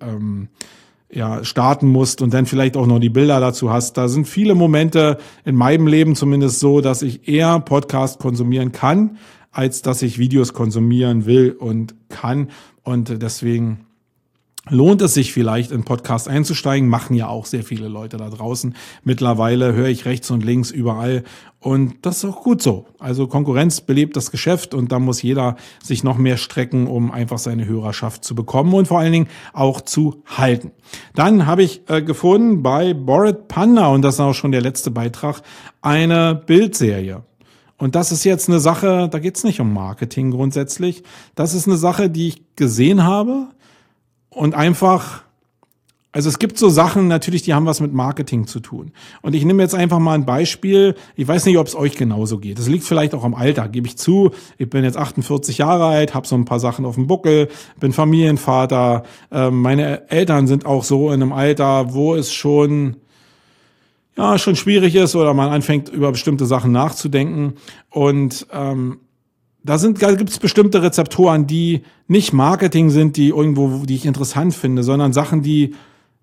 starten musst und dann vielleicht auch noch die Bilder dazu hast. Da sind viele Momente in meinem Leben zumindest so, dass ich eher Podcast konsumieren kann, als dass ich Videos konsumieren will und kann. Und deswegen lohnt es sich vielleicht, in Podcast einzusteigen, machen ja auch sehr viele Leute da draußen. Mittlerweile höre ich rechts und links überall und das ist auch gut so. Also Konkurrenz belebt das Geschäft und da muss jeder sich noch mehr strecken, um einfach seine Hörerschaft zu bekommen und vor allen Dingen auch zu halten. Dann habe ich gefunden bei Bored Panda, und das ist auch schon der letzte Beitrag, eine Bildserie. Und das ist jetzt eine Sache, da geht es nicht um Marketing grundsätzlich. Das ist eine Sache, die ich gesehen habe. Und einfach, also es gibt so Sachen natürlich, die haben was mit Marketing zu tun. Und ich nehme jetzt einfach mal ein Beispiel. Ich weiß nicht, ob es euch genauso geht. Das liegt vielleicht auch am Alter, gebe ich zu. Ich bin jetzt 48 Jahre alt, habe so ein paar Sachen auf dem Buckel, bin Familienvater. Meine Eltern sind auch so in einem Alter, wo es schon schwierig ist oder man anfängt, über bestimmte Sachen nachzudenken. Und da gibt es bestimmte Rezeptoren, die nicht Marketing sind, die ich interessant finde, sondern Sachen, die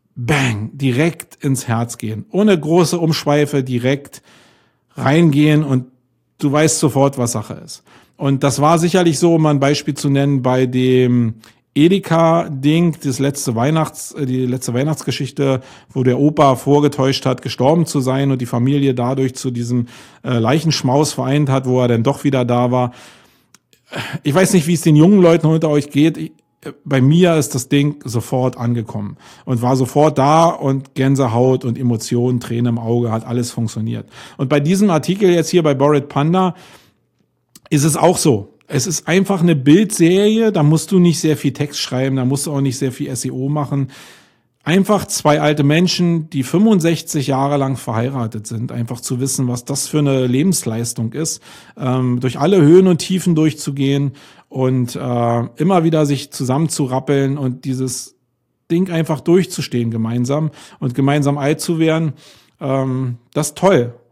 direkt ins Herz gehen. Ohne große Umschweife direkt reingehen und du weißt sofort, was Sache ist. Und das war sicherlich so, um mal ein Beispiel zu nennen, bei dem Edeka-Ding, die letzte Weihnachtsgeschichte, wo der Opa vorgetäuscht hat, gestorben zu sein und die Familie dadurch zu diesem Leichenschmaus vereint hat, wo er dann doch wieder da war. Ich weiß nicht, wie es den jungen Leuten unter euch geht. Bei mir ist das Ding sofort angekommen und war sofort da und Gänsehaut und Emotionen, Tränen im Auge, hat alles funktioniert. Und bei diesem Artikel jetzt hier bei Bored Panda ist es auch so. Es ist einfach eine Bildserie, da musst du nicht sehr viel Text schreiben, da musst du auch nicht sehr viel SEO machen. Einfach 2 alte Menschen, die 65 Jahre lang verheiratet sind, einfach zu wissen, was das für eine Lebensleistung ist, durch alle Höhen und Tiefen durchzugehen und immer wieder sich zusammenzurappeln und dieses Ding einfach durchzustehen gemeinsam und gemeinsam alt zu werden, das ist toll.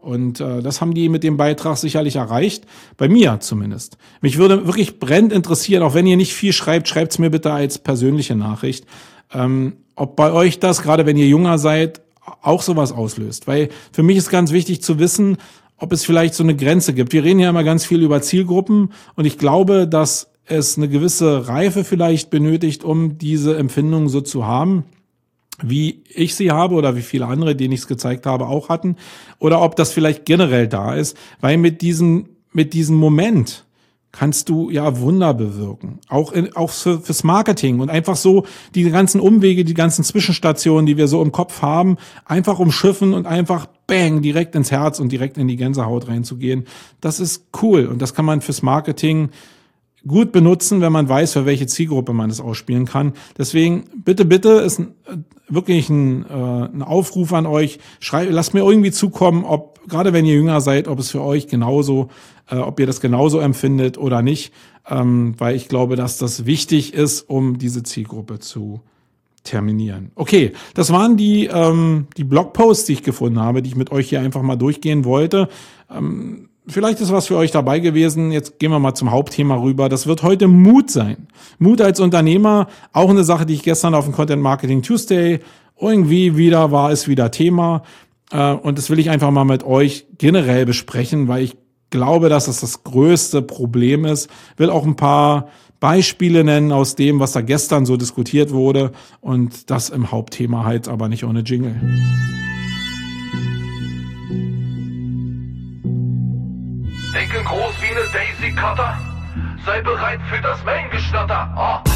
Und das haben die mit dem Beitrag sicherlich erreicht, bei mir zumindest. Mich würde wirklich brennend interessieren, auch wenn ihr nicht viel schreibt, schreibt's mir bitte als persönliche Nachricht, ob bei euch das, gerade wenn ihr jünger seid, auch sowas auslöst. Weil für mich ist ganz wichtig zu wissen, ob es vielleicht so eine Grenze gibt. Wir reden ja immer ganz viel über Zielgruppen und ich glaube, dass es eine gewisse Reife vielleicht benötigt, um diese Empfindung so zu haben, wie ich sie habe oder wie viele andere, denen ich es gezeigt habe, auch hatten. Oder ob das vielleicht generell da ist, weil mit diesem Moment kannst du ja Wunder bewirken. Auch fürs Marketing und einfach so die ganzen Umwege, die ganzen Zwischenstationen, die wir so im Kopf haben, einfach umschiffen und einfach bang, direkt ins Herz und direkt in die Gänsehaut reinzugehen. Das ist cool und das kann man fürs Marketing gut benutzen, wenn man weiß, für welche Zielgruppe man es ausspielen kann. Deswegen bitte ist wirklich ein Aufruf an euch. Lasst mir irgendwie zukommen, ob, gerade wenn ihr jünger seid, ob es für euch genauso, ob ihr das genauso empfindet oder nicht, weil ich glaube, dass das wichtig ist, um diese Zielgruppe zu terminieren. Okay, das waren die Blogposts, die ich gefunden habe, die ich mit euch hier einfach mal durchgehen wollte. Vielleicht ist was für euch dabei gewesen. Jetzt gehen wir mal zum Hauptthema rüber. Das wird heute Mut sein. Mut als Unternehmer, auch eine Sache, die ich gestern auf dem Content Marketing Tuesday irgendwie war es wieder Thema. Und das will ich einfach mal mit euch generell besprechen, weil ich glaube, dass das größte Problem ist. Will auch ein paar Beispiele nennen aus dem, was da gestern so diskutiert wurde. Und das im Hauptthema halt, aber nicht ohne Jingle. Denken groß wie eine Daisy Cutter. Sei bereit für das Main-Geschnatter. Oh.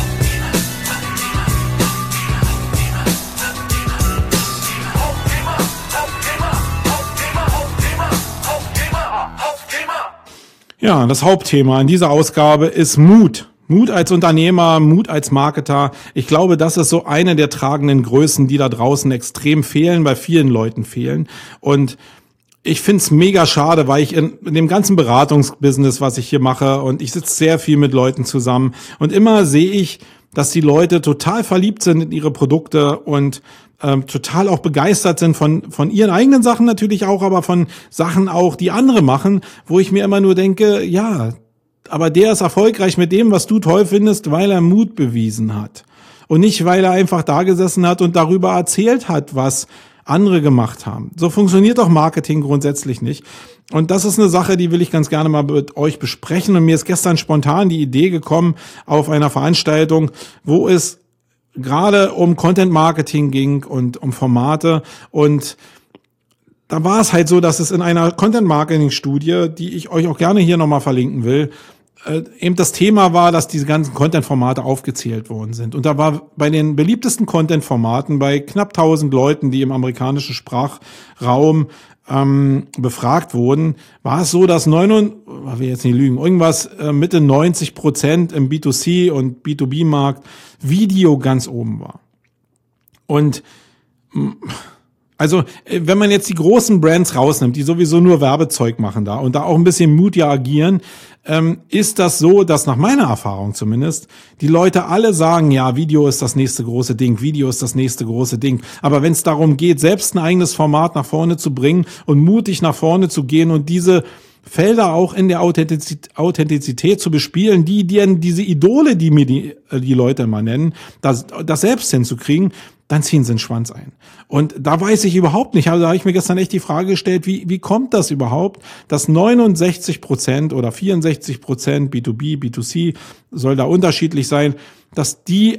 Hauptthema. Ja, das Hauptthema in dieser Ausgabe ist Mut. Mut als Unternehmer, Mut als Marketer. Ich glaube, das ist so eine der tragenden Größen, die da draußen extrem fehlen, bei vielen Leuten fehlen. Und ich find's mega schade, weil ich in dem ganzen Beratungsbusiness, was ich hier mache, und ich sitze sehr viel mit Leuten zusammen und immer sehe ich, dass die Leute total verliebt sind in ihre Produkte und total auch begeistert sind von ihren eigenen Sachen natürlich auch, aber von Sachen auch, die andere machen, wo ich mir immer nur denke, ja, aber der ist erfolgreich mit dem, was du toll findest, weil er Mut bewiesen hat. Und nicht, weil er einfach da gesessen hat und darüber erzählt hat, was andere gemacht haben. So funktioniert doch Marketing grundsätzlich nicht. Und das ist eine Sache, die will ich ganz gerne mal mit euch besprechen. Und mir ist gestern spontan die Idee gekommen auf einer Veranstaltung, wo es gerade um Content Marketing ging und um Formate. Und da war es halt so, dass es in einer Content Marketing Studie, die ich euch auch gerne hier nochmal verlinken will, eben das Thema war, dass diese ganzen Content-Formate aufgezählt worden sind. Und da war bei den beliebtesten Content-Formaten, bei knapp 1000 Leuten, die im amerikanischen Sprachraum befragt wurden, war es so, dass ich will jetzt nicht lügen, irgendwas Mitte 90% im B2C und B2B-Markt Video ganz oben war. Und also, wenn man jetzt die großen Brands rausnimmt, die sowieso nur Werbezeug machen da und da auch ein bisschen mutiger agieren, ist das so, dass nach meiner Erfahrung zumindest die Leute alle sagen, ja, Video ist das nächste große Ding, Video ist das nächste große Ding. Aber wenn es darum geht, selbst ein eigenes Format nach vorne zu bringen und mutig nach vorne zu gehen und diese Felder auch in der Authentizität zu bespielen, diese Idole, die mir die Leute immer nennen, das selbst hinzukriegen, dann ziehen sie den Schwanz ein. Und da weiß ich überhaupt nicht, also da habe ich mir gestern echt die Frage gestellt, wie kommt das überhaupt, dass 69% oder 64% B2B, B2C, soll da unterschiedlich sein, dass die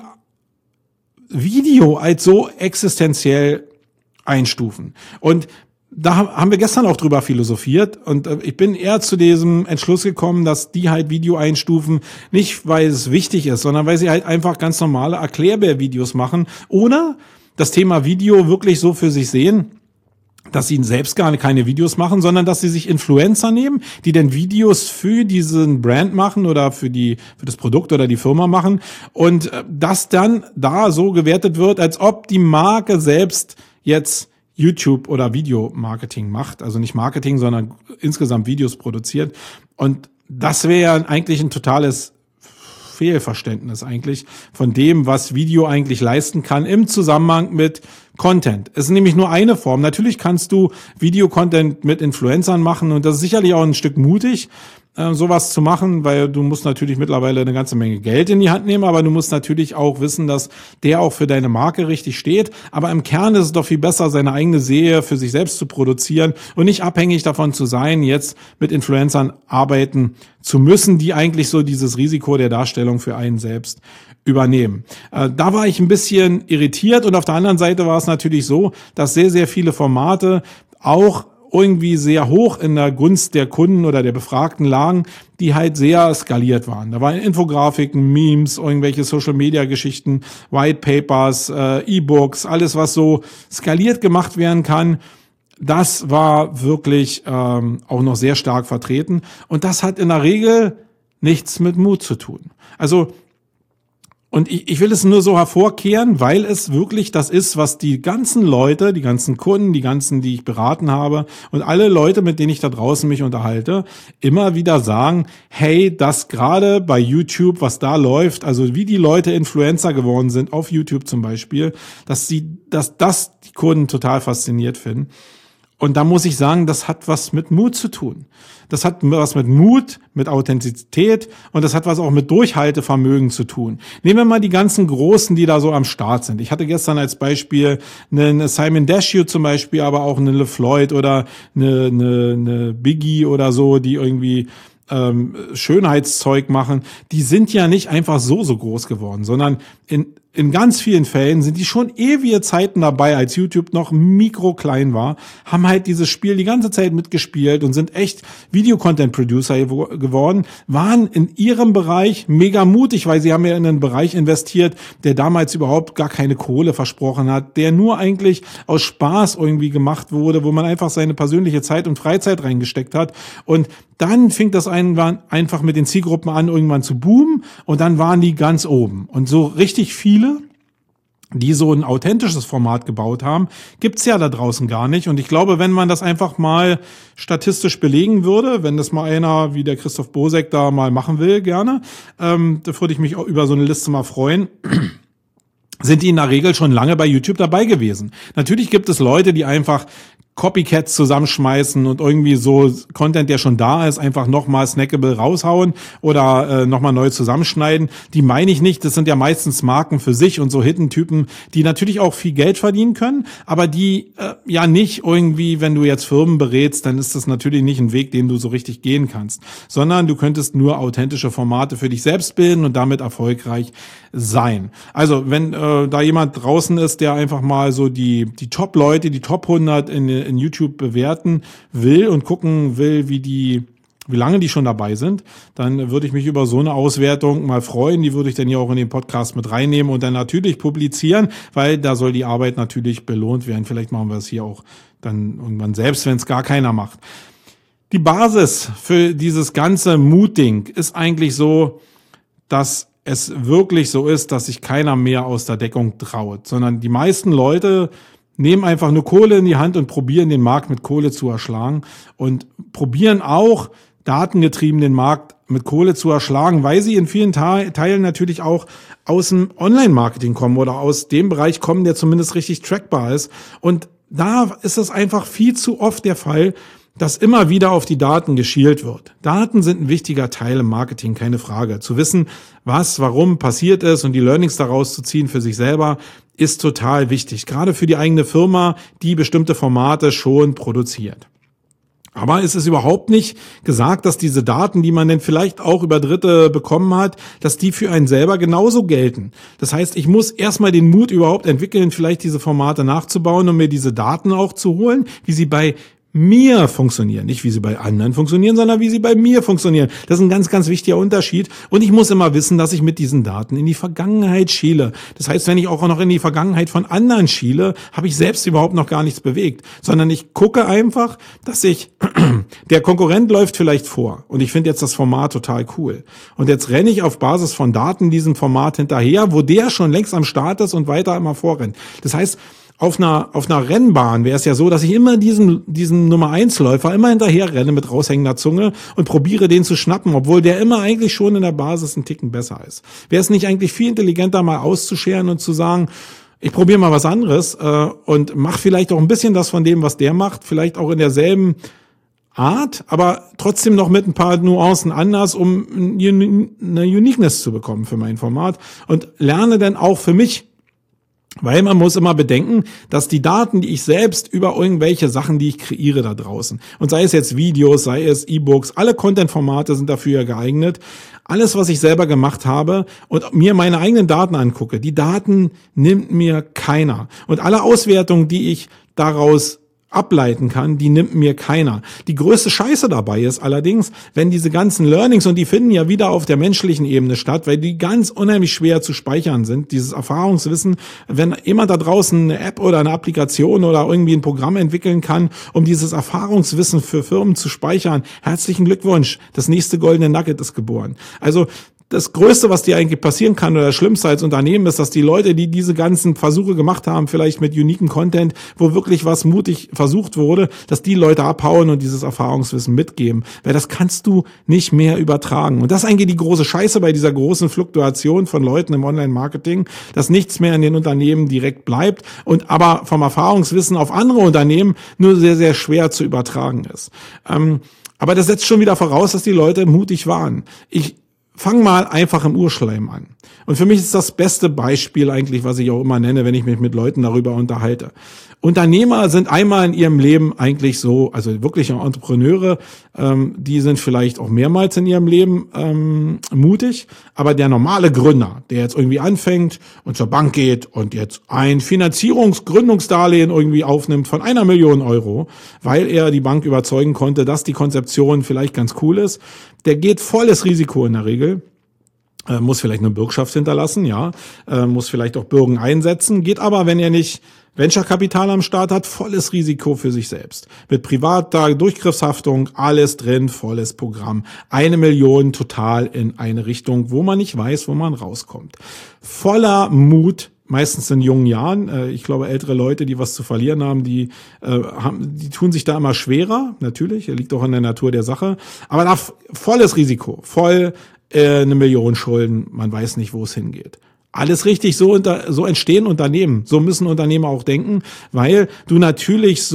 Video als so existenziell einstufen. Und da haben wir gestern auch drüber philosophiert und ich bin eher zu diesem Entschluss gekommen, dass die halt Video einstufen, nicht weil es wichtig ist, sondern weil sie halt einfach ganz normale Erklärbär-Videos machen, ohne das Thema Video wirklich so für sich sehen, dass sie selbst gar keine Videos machen, sondern dass sie sich Influencer nehmen, die dann Videos für diesen Brand machen oder für das Produkt oder die Firma machen und das dann da so gewertet wird, als ob die Marke selbst jetzt YouTube oder Videomarketing macht, also nicht Marketing, sondern insgesamt Videos produziert. Und das wäre ja eigentlich ein totales Fehlverständnis eigentlich von dem, was Video eigentlich leisten kann im Zusammenhang mit Content. Es ist nämlich nur eine Form. Natürlich kannst du Videocontent mit Influencern machen und das ist sicherlich auch ein Stück mutig, sowas zu machen, weil du musst natürlich mittlerweile eine ganze Menge Geld in die Hand nehmen, aber du musst natürlich auch wissen, dass der auch für deine Marke richtig steht. Aber im Kern ist es doch viel besser, seine eigene Serie für sich selbst zu produzieren und nicht abhängig davon zu sein, jetzt mit Influencern arbeiten zu müssen, die eigentlich so dieses Risiko der Darstellung für einen selbst übernehmen. Da war ich ein bisschen irritiert und auf der anderen Seite war es natürlich so, dass sehr, sehr viele Formate auch irgendwie sehr hoch in der Gunst der Kunden oder der Befragten lagen, die halt sehr skaliert waren. Da waren Infografiken, Memes, irgendwelche Social-Media-Geschichten, White Papers, E-Books, alles, was so skaliert gemacht werden kann. Das war wirklich auch noch sehr stark vertreten. Und das hat in der Regel nichts mit Mut zu tun. Also und ich will es nur so hervorkehren, weil es wirklich das ist, was die ganzen Leute, die ganzen Kunden, die ganzen, die ich beraten habe und alle Leute, mit denen ich da draußen mich unterhalte, immer wieder sagen, hey, das gerade bei YouTube, was da läuft, also wie die Leute Influencer geworden sind, auf YouTube zum Beispiel, dass das die Kunden total fasziniert finden. Und da muss ich sagen, das hat was mit Mut zu tun. Das hat was mit Mut, mit Authentizität und das hat was auch mit Durchhaltevermögen zu tun. Nehmen wir mal die ganzen Großen, die da so am Start sind. Ich hatte gestern als Beispiel einen Simon Desue zum Beispiel, aber auch einen LeFloid oder eine Biggie oder so, die irgendwie Schönheitszeug machen. Die sind ja nicht einfach so groß geworden, sondern in ganz vielen Fällen sind die schon ewige Zeiten dabei, als YouTube noch mikroklein war, haben halt dieses Spiel die ganze Zeit mitgespielt und sind echt Video-Content-Producer geworden, waren in ihrem Bereich mega mutig, weil sie haben ja in einen Bereich investiert, der damals überhaupt gar keine Kohle versprochen hat, der nur eigentlich aus Spaß irgendwie gemacht wurde, wo man einfach seine persönliche Zeit und Freizeit reingesteckt hat. Und dann fing das einfach mit den Zielgruppen an, irgendwann zu boomen und dann waren die ganz oben. Und so richtig viele, die so ein authentisches Format gebaut haben, gibt's ja da draußen gar nicht. Und ich glaube, wenn man das einfach mal statistisch belegen würde, wenn das mal einer wie der Christoph Bosek da mal machen will, gerne, da würde ich mich auch über so eine Liste mal freuen. Sind die in der Regel schon lange bei YouTube dabei gewesen. Natürlich gibt es Leute, die einfach Copycats zusammenschmeißen und irgendwie so Content, der schon da ist, einfach nochmal snackable raushauen oder nochmal neu zusammenschneiden. Die meine ich nicht. Das sind ja meistens Marken für sich und so Hidden-Typen, die natürlich auch viel Geld verdienen können, aber die ja nicht irgendwie, wenn du jetzt Firmen berätst, dann ist das natürlich nicht ein Weg, den du so richtig gehen kannst, sondern du könntest nur authentische Formate für dich selbst bilden und damit erfolgreich sein. Also wenn da jemand draußen ist, der einfach mal so die Top-Leute, die Top 100 in YouTube bewerten will und gucken will, wie lange die schon dabei sind, dann würde ich mich über so eine Auswertung mal freuen. Die würde ich dann ja auch in den Podcast mit reinnehmen und dann natürlich publizieren, weil da soll die Arbeit natürlich belohnt werden. Vielleicht machen wir es hier auch dann irgendwann selbst, wenn es gar keiner macht. Die Basis für dieses ganze Mut-Ding ist eigentlich so, dass es wirklich so ist, dass sich keiner mehr aus der Deckung traut, sondern die meisten Leute nehmen einfach nur Kohle in die Hand und probieren den Markt mit Kohle zu erschlagen und probieren auch datengetrieben den Markt mit Kohle zu erschlagen, weil sie in vielen Teilen natürlich auch aus dem Online-Marketing kommen oder aus dem Bereich kommen, der zumindest richtig trackbar ist. Und da ist es einfach viel zu oft der Fall, dass immer wieder auf die Daten geschielt wird. Daten sind ein wichtiger Teil im Marketing, keine Frage. Zu wissen, was, warum passiert ist und die Learnings daraus zu ziehen für sich selber, ist total wichtig. Gerade für die eigene Firma, die bestimmte Formate schon produziert. Aber es ist überhaupt nicht gesagt, dass diese Daten, die man denn vielleicht auch über Dritte bekommen hat, dass die für einen selber genauso gelten. Das heißt, ich muss erstmal den Mut überhaupt entwickeln, vielleicht diese Formate nachzubauen, um mir diese Daten auch zu holen, wie sie bei mir funktionieren. Nicht wie sie bei anderen funktionieren, sondern wie sie bei mir funktionieren. Das ist ein ganz, ganz wichtiger Unterschied. Und ich muss immer wissen, dass ich mit diesen Daten in die Vergangenheit schiele. Das heißt, wenn ich auch noch in die Vergangenheit von anderen schiele, habe ich selbst überhaupt noch gar nichts bewegt. Sondern ich gucke einfach, dass der Konkurrent läuft vielleicht vor. Und ich finde jetzt das Format total cool. Und jetzt renne ich auf Basis von Daten diesem Format hinterher, wo der schon längst am Start ist und weiter immer vorrennt. Das heißt, Auf einer Rennbahn wäre es ja so, dass ich immer diesen Nummer-1-Läufer immer hinterher renne mit raushängender Zunge und probiere, den zu schnappen, obwohl der immer eigentlich schon in der Basis einen Ticken besser ist. Wäre es nicht eigentlich viel intelligenter, mal auszuscheren und zu sagen, ich probiere mal was anderes und mache vielleicht auch ein bisschen das von dem, was der macht, vielleicht auch in derselben Art, aber trotzdem noch mit ein paar Nuancen anders, um eine Uniqueness zu bekommen für mein Format und lerne dann auch für mich. Weil man muss immer bedenken, dass die Daten, die ich selbst über irgendwelche Sachen, die ich kreiere da draußen, und sei es jetzt Videos, sei es E-Books, alle Content-Formate sind dafür geeignet, alles, was ich selber gemacht habe und mir meine eigenen Daten angucke, die Daten nimmt mir keiner. Und alle Auswertungen, die ich daraus ableiten kann, die nimmt mir keiner. Die größte Scheiße dabei ist allerdings, wenn diese ganzen Learnings, und die finden ja wieder auf der menschlichen Ebene statt, weil die ganz unheimlich schwer zu speichern sind, dieses Erfahrungswissen, wenn jemand da draußen eine App oder eine Applikation oder irgendwie ein Programm entwickeln kann, um dieses Erfahrungswissen für Firmen zu speichern, herzlichen Glückwunsch, das nächste goldene Nugget ist geboren. Also das Größte, was dir eigentlich passieren kann oder das Schlimmste als Unternehmen ist, dass die Leute, die diese ganzen Versuche gemacht haben, vielleicht mit uniken Content, wo wirklich was mutig versucht wurde, dass die Leute abhauen und dieses Erfahrungswissen mitgeben. Weil das kannst du nicht mehr übertragen. Und das ist eigentlich die große Scheiße bei dieser großen Fluktuation von Leuten im Online-Marketing, dass nichts mehr in den Unternehmen direkt bleibt und aber vom Erfahrungswissen auf andere Unternehmen nur sehr, sehr schwer zu übertragen ist. Aber das setzt schon wieder voraus, dass die Leute mutig waren. Fang mal einfach im Urschleim an. Und für mich ist das beste Beispiel eigentlich, was ich auch immer nenne, wenn ich mich mit Leuten darüber unterhalte. Unternehmer sind einmal in ihrem Leben eigentlich so, also wirkliche Entrepreneure, die sind vielleicht auch mehrmals in ihrem Leben mutig, aber der normale Gründer, der jetzt irgendwie anfängt und zur Bank geht und jetzt ein Finanzierungsgründungsdarlehen irgendwie aufnimmt von 1 Million Euro, weil er die Bank überzeugen konnte, dass die Konzeption vielleicht ganz cool ist, der geht volles Risiko in der Regel. Muss vielleicht eine Bürgschaft hinterlassen, ja, muss vielleicht auch Bürgen einsetzen, geht aber, wenn er nicht Venture-Kapital am Start hat, volles Risiko für sich selbst. Mit privater Durchgriffshaftung, alles drin, volles Programm. 1 Million total in eine Richtung, wo man nicht weiß, wo man rauskommt. Voller Mut, meistens in jungen Jahren. Ich glaube, ältere Leute, die was zu verlieren haben, die tun sich da immer schwerer, natürlich, liegt auch in der Natur der Sache. Aber da volles Risiko, voll 1 Million Schulden, man weiß nicht, wo es hingeht. Alles richtig, so entstehen Unternehmen, so müssen Unternehmer auch denken, weil du natürlich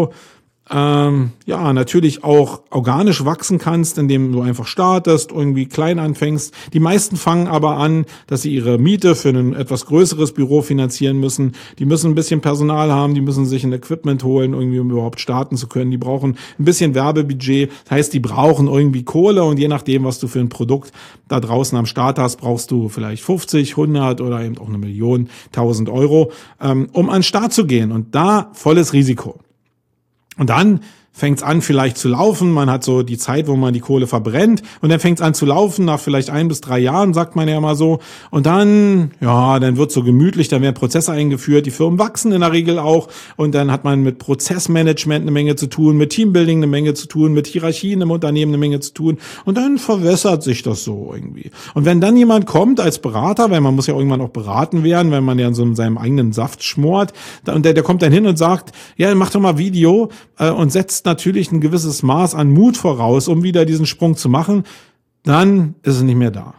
natürlich auch organisch wachsen kannst, indem du einfach startest, irgendwie klein anfängst. Die meisten fangen aber an, dass sie ihre Miete für ein etwas größeres Büro finanzieren müssen. Die müssen ein bisschen Personal haben, die müssen sich ein Equipment holen, irgendwie, um überhaupt starten zu können. Die brauchen ein bisschen Werbebudget. Das heißt, die brauchen irgendwie Kohle und je nachdem, was du für ein Produkt da draußen am Start hast, brauchst du vielleicht 50, 100 oder eben auch 1 Million, 1.000 Euro, um an den Start zu gehen. Und da volles Risiko. Und dann fängt's an vielleicht zu laufen, man hat so die Zeit, wo man die Kohle verbrennt und dann fängt's an zu laufen, nach vielleicht 1 bis 3 Jahren, sagt man ja immer so. Und dann wird's so gemütlich, dann werden Prozesse eingeführt, die Firmen wachsen in der Regel auch und dann hat man mit Prozessmanagement eine Menge zu tun, mit Teambuilding eine Menge zu tun, mit Hierarchien im Unternehmen eine Menge zu tun und dann verwässert sich das so irgendwie. Und wenn dann jemand kommt als Berater, weil man muss ja irgendwann auch beraten werden, wenn man ja in so seinem eigenen Saft schmort, und der kommt dann hin und sagt, ja, mach doch mal Video und setzt natürlich ein gewisses Maß an Mut voraus, um wieder diesen Sprung zu machen, dann ist es nicht mehr da.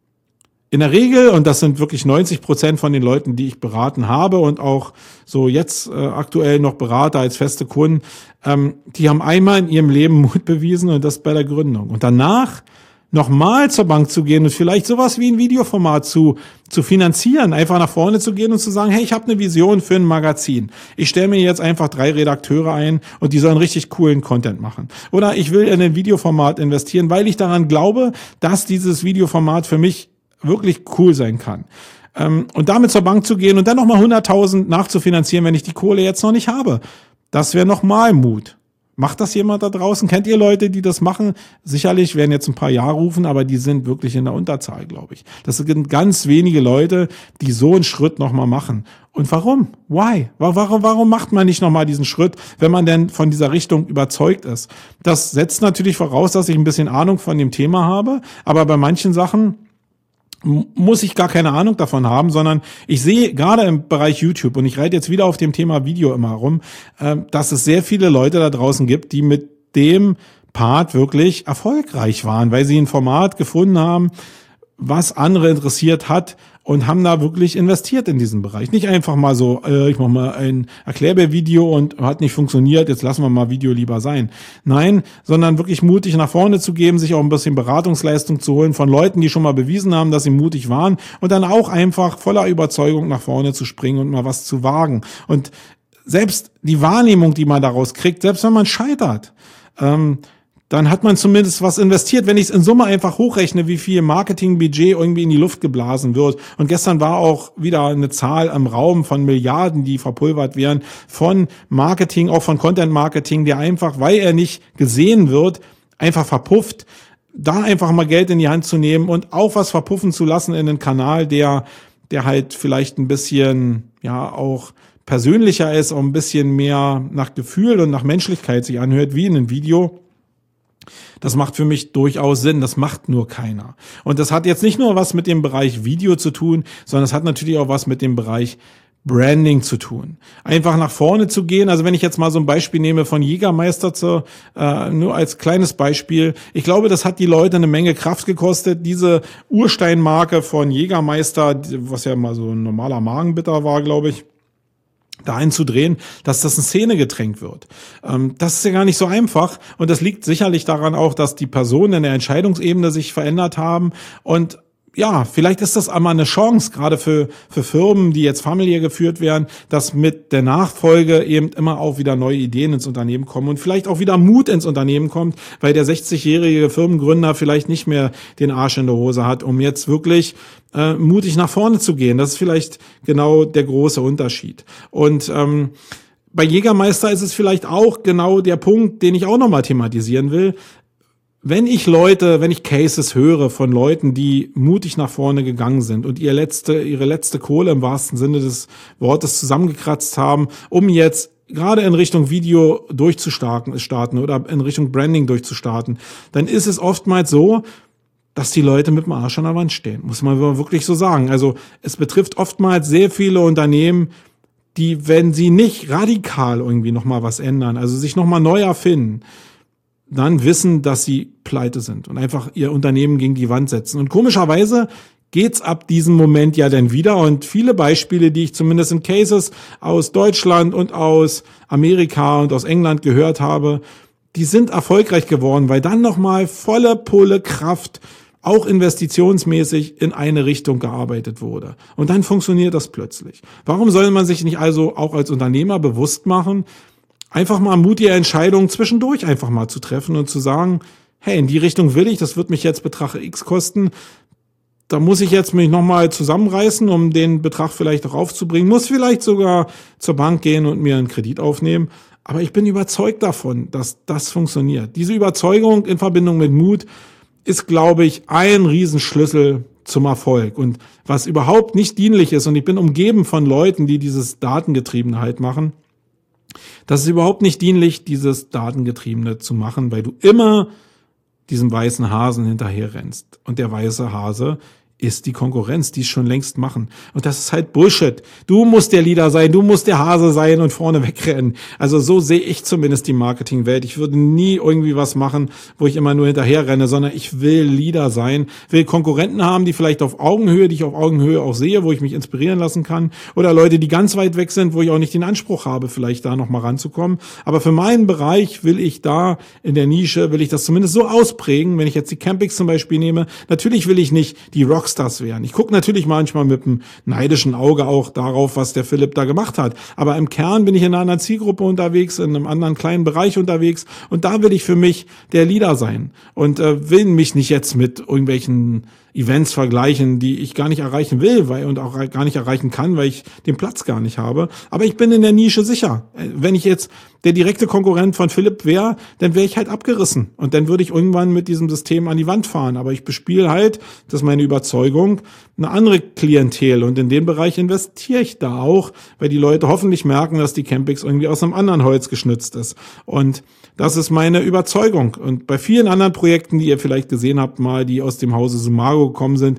In der Regel, und das sind wirklich 90% von den Leuten, die ich beraten habe und auch so jetzt aktuell noch berate als feste Kunden, die haben einmal in ihrem Leben Mut bewiesen und das bei der Gründung. Und danach nochmal zur Bank zu gehen und vielleicht sowas wie ein Videoformat zu finanzieren, einfach nach vorne zu gehen und zu sagen, hey, ich habe eine Vision für ein Magazin. Ich stelle mir jetzt einfach 3 Redakteure ein und die sollen richtig coolen Content machen. Oder ich will in ein Videoformat investieren, weil ich daran glaube, dass dieses Videoformat für mich wirklich cool sein kann. Und damit zur Bank zu gehen und dann nochmal 100.000 nachzufinanzieren, wenn ich die Kohle jetzt noch nicht habe. Das wäre nochmal Mut. Macht das jemand da draußen? Kennt ihr Leute, die das machen? Sicherlich werden jetzt ein paar Ja rufen, aber die sind wirklich in der Unterzahl, glaube ich. Das sind ganz wenige Leute, die so einen Schritt nochmal machen. Und warum? Why? Warum macht man nicht nochmal diesen Schritt, wenn man denn von dieser Richtung überzeugt ist? Das setzt natürlich voraus, dass ich ein bisschen Ahnung von dem Thema habe, aber bei manchen Sachen muss ich gar keine Ahnung davon haben, sondern ich sehe gerade im Bereich YouTube, und ich reite jetzt wieder auf dem Thema Video immer rum, dass es sehr viele Leute da draußen gibt, die mit dem Part wirklich erfolgreich waren, weil sie ein Format gefunden haben, was andere interessiert hat, und haben da wirklich investiert in diesen Bereich. Nicht einfach mal so, ich mache mal ein Erklärbär-Video und hat nicht funktioniert, jetzt lassen wir mal Video lieber sein. Nein, sondern wirklich mutig nach vorne zu geben, sich auch ein bisschen Beratungsleistung zu holen von Leuten, die schon mal bewiesen haben, dass sie mutig waren, und dann auch einfach voller Überzeugung nach vorne zu springen und mal was zu wagen. Und selbst die Wahrnehmung, die man daraus kriegt, selbst wenn man scheitert, dann hat man zumindest was investiert. Wenn ich es in Summe einfach hochrechne, wie viel Marketingbudget irgendwie in die Luft geblasen wird. Und gestern war auch wieder eine Zahl im Raum von Milliarden, die verpulvert werden, von Marketing, auch von Content-Marketing, der einfach, weil er nicht gesehen wird, einfach verpufft. Da einfach mal Geld in die Hand zu nehmen und auch was verpuffen zu lassen in einen Kanal, der halt vielleicht ein bisschen, ja, auch persönlicher ist, auch ein bisschen mehr nach Gefühl und nach Menschlichkeit sich anhört, wie in einem Video. Das macht für mich durchaus Sinn, das macht nur keiner. Und das hat jetzt nicht nur was mit dem Bereich Video zu tun, sondern es hat natürlich auch was mit dem Bereich Branding zu tun. Einfach nach vorne zu gehen. Also wenn ich jetzt mal so ein Beispiel nehme von Jägermeister, nur als kleines Beispiel. Ich glaube, das hat die Leute eine Menge Kraft gekostet. Diese Ursteinmarke von Jägermeister, was ja mal so ein normaler Magenbitter war, glaube ich, dahin zu drehen, dass das in Szene getränkt wird. Das ist ja gar nicht so einfach, und das liegt sicherlich daran auch, dass die Personen in der Entscheidungsebene sich verändert haben. Und ja, vielleicht ist das einmal eine Chance, gerade für Firmen, die jetzt familiär geführt werden, dass mit der Nachfolge eben immer auch wieder neue Ideen ins Unternehmen kommen und vielleicht auch wieder Mut ins Unternehmen kommt, weil der 60-jährige Firmengründer vielleicht nicht mehr den Arsch in der Hose hat, um jetzt wirklich mutig nach vorne zu gehen. Das ist vielleicht genau der große Unterschied. Und bei Jägermeister ist es vielleicht auch genau der Punkt, den ich auch nochmal thematisieren will. Wenn ich Cases höre von Leuten, die mutig nach vorne gegangen sind und ihre letzte Kohle im wahrsten Sinne des Wortes zusammengekratzt haben, um jetzt gerade in Richtung Video starten oder in Richtung Branding durchzustarten, dann ist es oftmals so, dass die Leute mit dem Arsch an der Wand stehen. Muss man wirklich so sagen. Also es betrifft oftmals sehr viele Unternehmen, die, wenn sie nicht radikal irgendwie nochmal was ändern, also sich nochmal neu erfinden, dann wissen, dass sie pleite sind und einfach ihr Unternehmen gegen die Wand setzen. Und komischerweise geht's ab diesem Moment ja dann wieder. Und viele Beispiele, die ich zumindest in Cases aus Deutschland und aus Amerika und aus England gehört habe, die sind erfolgreich geworden, weil dann nochmal volle Pulle Kraft, auch investitionsmäßig, in eine Richtung gearbeitet wurde. Und dann funktioniert das plötzlich. Warum soll man sich nicht also auch als Unternehmer bewusst machen, einfach mal mutige Entscheidungen zwischendurch einfach mal zu treffen und zu sagen, hey, in die Richtung will ich, das wird mich jetzt Betrag X kosten, da muss ich jetzt mich nochmal zusammenreißen, um den Betrag vielleicht auch aufzubringen, muss vielleicht sogar zur Bank gehen und mir einen Kredit aufnehmen, aber ich bin überzeugt davon, dass das funktioniert. Diese Überzeugung in Verbindung mit Mut ist, glaube ich, ein Riesenschlüssel zum Erfolg, und was überhaupt nicht dienlich ist, und ich bin umgeben von Leuten, die dieses Datengetriebene halt machen. Das ist überhaupt nicht dienlich, dieses Datengetriebene zu machen, weil du immer diesem weißen Hasen hinterher rennst. Und der weiße Hase ist die Konkurrenz, die es schon längst machen. Und das ist halt Bullshit. Du musst der Leader sein, du musst der Hase sein und vorne wegrennen. Also so sehe ich zumindest die Marketingwelt. Ich würde nie irgendwie was machen, wo ich immer nur hinterher renne, sondern ich will Leader sein, will Konkurrenten haben, die vielleicht auf Augenhöhe, die ich auf Augenhöhe auch sehe, wo ich mich inspirieren lassen kann. Oder Leute, die ganz weit weg sind, wo ich auch nicht den Anspruch habe, vielleicht da nochmal ranzukommen. Aber für meinen Bereich will ich da in der Nische, will ich das zumindest so ausprägen, wenn ich jetzt die Campings zum Beispiel nehme. Natürlich will ich nicht die Rockstars werden. Ich gucke natürlich manchmal mit einem neidischen Auge auch darauf, was der Philipp da gemacht hat. Aber im Kern bin ich in einer anderen Zielgruppe unterwegs, in einem anderen kleinen Bereich unterwegs. Und da will ich für mich der Leader sein. Und will mich nicht jetzt mit irgendwelchen Events vergleichen, die ich gar nicht erreichen will, und auch gar nicht erreichen kann, weil ich den Platz gar nicht habe. Aber ich bin in der Nische sicher. Wenn ich jetzt der direkte Konkurrent von Philipp wäre, dann wäre ich halt abgerissen. Und dann würde ich irgendwann mit diesem System an die Wand fahren. Aber ich bespiele halt, das ist meine Überzeugung, eine andere Klientel. Und in dem Bereich investiere ich da auch, weil die Leute hoffentlich merken, dass die Campings irgendwie aus einem anderen Holz geschnitzt ist. Und das ist meine Überzeugung. Und bei vielen anderen Projekten, die ihr vielleicht gesehen habt, mal, die aus dem Hause Sumago gekommen sind,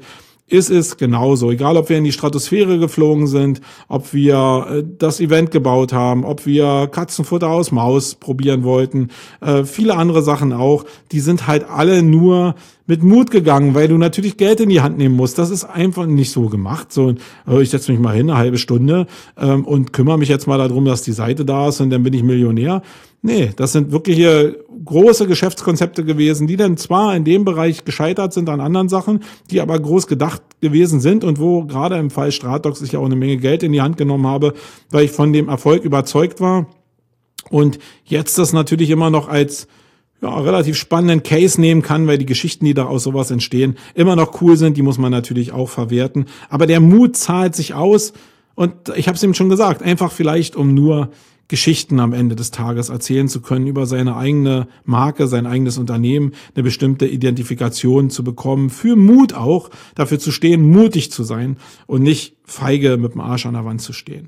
ist es genauso. Egal, ob wir in die Stratosphäre geflogen sind, ob wir das Event gebaut haben, ob wir Katzenfutter aus Maus probieren wollten, viele andere Sachen auch, die sind halt alle nur mit Mut gegangen, weil du natürlich Geld in die Hand nehmen musst. Das ist einfach nicht so gemacht. So, ich setze mich mal hin, eine halbe Stunde und kümmere mich jetzt mal darum, dass die Seite da ist und dann bin ich Millionär. Nee, das sind wirklich hier große Geschäftskonzepte gewesen, die dann zwar in dem Bereich gescheitert sind an anderen Sachen, die aber groß gedacht gewesen sind und wo gerade im Fall Stratox ich ja auch eine Menge Geld in die Hand genommen habe, weil ich von dem Erfolg überzeugt war und jetzt das natürlich immer noch als relativ spannenden Case nehmen kann, weil die Geschichten, die da aus sowas entstehen, immer noch cool sind, die muss man natürlich auch verwerten. Aber der Mut zahlt sich aus und ich habe es eben schon gesagt, einfach vielleicht um nur Geschichten am Ende des Tages erzählen zu können, über seine eigene Marke, sein eigenes Unternehmen, eine bestimmte Identifikation zu bekommen, für Mut auch, dafür zu stehen, mutig zu sein und nicht feige mit dem Arsch an der Wand zu stehen.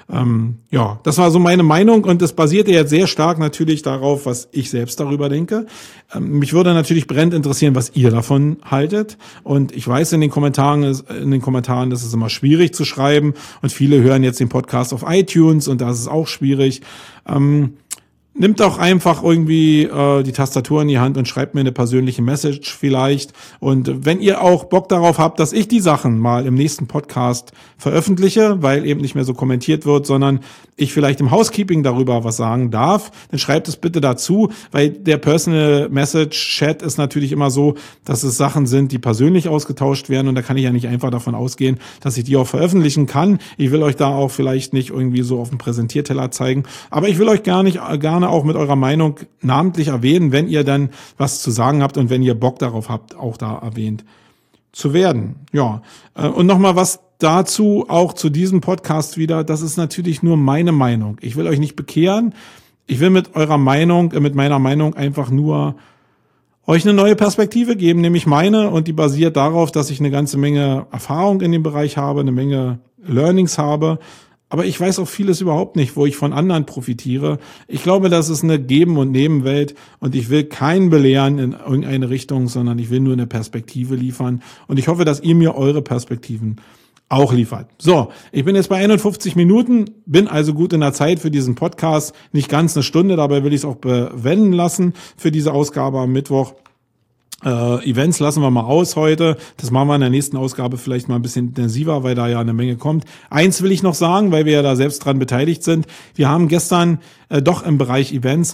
Das war so meine Meinung und das basierte jetzt sehr stark natürlich darauf, was ich selbst darüber denke. Mich würde natürlich brennend interessieren, was ihr davon haltet. Und ich weiß in den Kommentaren, das ist immer schwierig zu schreiben und viele hören jetzt den Podcast auf iTunes und da ist es auch schwierig. Nimmt auch einfach irgendwie die Tastatur in die Hand und schreibt mir eine persönliche Message vielleicht. Und wenn ihr auch Bock darauf habt, dass ich die Sachen mal im nächsten Podcast veröffentliche, weil eben nicht mehr so kommentiert wird, sondern ich vielleicht im Housekeeping darüber was sagen darf, dann schreibt es bitte dazu, weil der Personal Message Chat ist natürlich immer so, dass es Sachen sind, die persönlich ausgetauscht werden und da kann ich ja nicht einfach davon ausgehen, dass ich die auch veröffentlichen kann. Ich will euch da auch vielleicht nicht irgendwie so auf dem Präsentierteller zeigen, aber ich will euch gerne auch mit eurer Meinung namentlich erwähnen, wenn ihr dann was zu sagen habt und wenn ihr Bock darauf habt, auch da erwähnt zu werden. Ja, und nochmal was dazu, auch zu diesem Podcast wieder, das ist natürlich nur meine Meinung. Ich will euch nicht bekehren, ich will mit meiner Meinung einfach nur euch eine neue Perspektive geben, nämlich meine, und die basiert darauf, dass ich eine ganze Menge Erfahrung in dem Bereich habe, eine Menge Learnings habe, aber ich weiß auch vieles überhaupt nicht, wo ich von anderen profitiere. Ich glaube, das ist eine Geben- und Nebenwelt und ich will keinen belehren in irgendeine Richtung, sondern ich will nur eine Perspektive liefern und ich hoffe, dass ihr mir eure Perspektiven auch liefert. So, ich bin jetzt bei 51 Minuten, bin also gut in der Zeit für diesen Podcast, nicht ganz eine Stunde, dabei will ich es auch bewenden lassen für diese Ausgabe am Mittwoch. Events lassen wir mal aus heute. Das machen wir in der nächsten Ausgabe vielleicht mal ein bisschen intensiver, weil da ja eine Menge kommt. Eins will ich noch sagen, weil wir ja da selbst dran beteiligt sind. Wir haben gestern doch im Bereich Events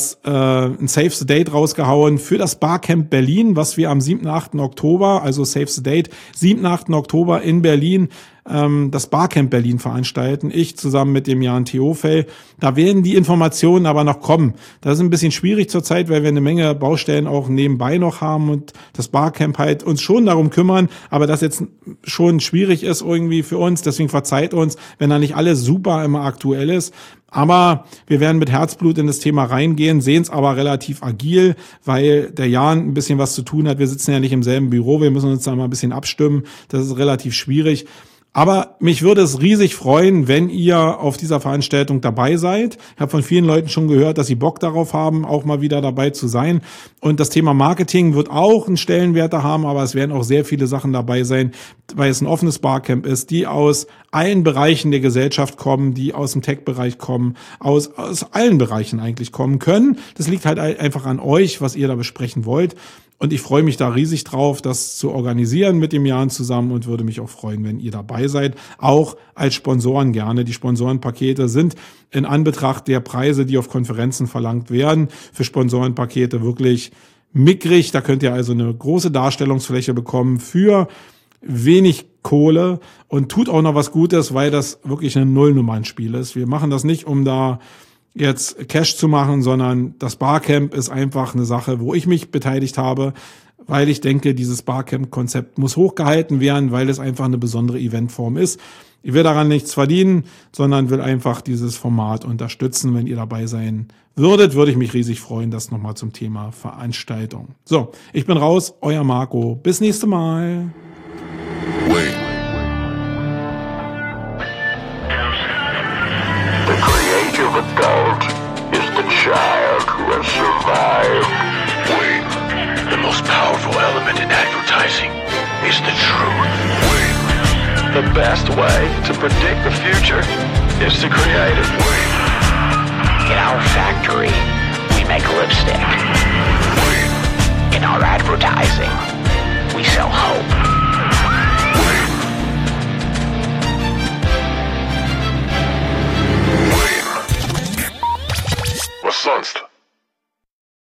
ein Save the Date rausgehauen für das Barcamp Berlin, was wir am 7. 8. Oktober, also Save the Date, 7. 8. Oktober in Berlin, das Barcamp Berlin veranstalten. Ich zusammen mit dem Jan Theofel. Da werden die Informationen aber noch kommen. Das ist ein bisschen schwierig zurzeit, weil wir eine Menge Baustellen auch nebenbei noch haben und das Barcamp halt uns schon darum kümmern, aber das jetzt schon schwierig ist irgendwie für uns. Deswegen verzeiht uns, wenn da nicht alles super immer aktuell ist. Aber wir werden mit Herzblut in das Thema reingehen, sehen es aber relativ agil, weil der Jan ein bisschen was zu tun hat. Wir sitzen ja nicht im selben Büro, wir müssen uns da mal ein bisschen abstimmen. Das ist relativ schwierig. Aber mich würde es riesig freuen, wenn ihr auf dieser Veranstaltung dabei seid. Ich habe von vielen Leuten schon gehört, dass sie Bock darauf haben, auch mal wieder dabei zu sein. Und das Thema Marketing wird auch einen Stellenwert haben, aber es werden auch sehr viele Sachen dabei sein, weil es ein offenes Barcamp ist, die aus allen Bereichen der Gesellschaft kommen, die aus dem Tech-Bereich kommen, aus allen Bereichen eigentlich kommen können. Das liegt halt einfach an euch, was ihr da besprechen wollt. Und ich freue mich da riesig drauf, das zu organisieren mit dem Jan zusammen und würde mich auch freuen, wenn ihr dabei seid. Auch als Sponsoren gerne. Die Sponsorenpakete sind in Anbetracht der Preise, die auf Konferenzen verlangt werden, für Sponsorenpakete wirklich mickrig. Da könnt ihr also eine große Darstellungsfläche bekommen für wenig Kohle und tut auch noch was Gutes, weil das wirklich ein Nullnummernspiel ist. Wir machen das nicht, um da jetzt Cash zu machen, sondern das Barcamp ist einfach eine Sache, wo ich mich beteiligt habe, weil ich denke, dieses Barcamp-Konzept muss hochgehalten werden, weil es einfach eine besondere Eventform ist. Ich will daran nichts verdienen, sondern will einfach dieses Format unterstützen. Wenn ihr dabei sein würdet, würde ich mich riesig freuen. Das nochmal zum Thema Veranstaltung. So, ich bin raus, euer Marco. Bis nächste Mal. Wait. The creative adult is the child who has survived. Wait. The most powerful element in advertising is the truth. The best way to predict the future is to create it. In our factory,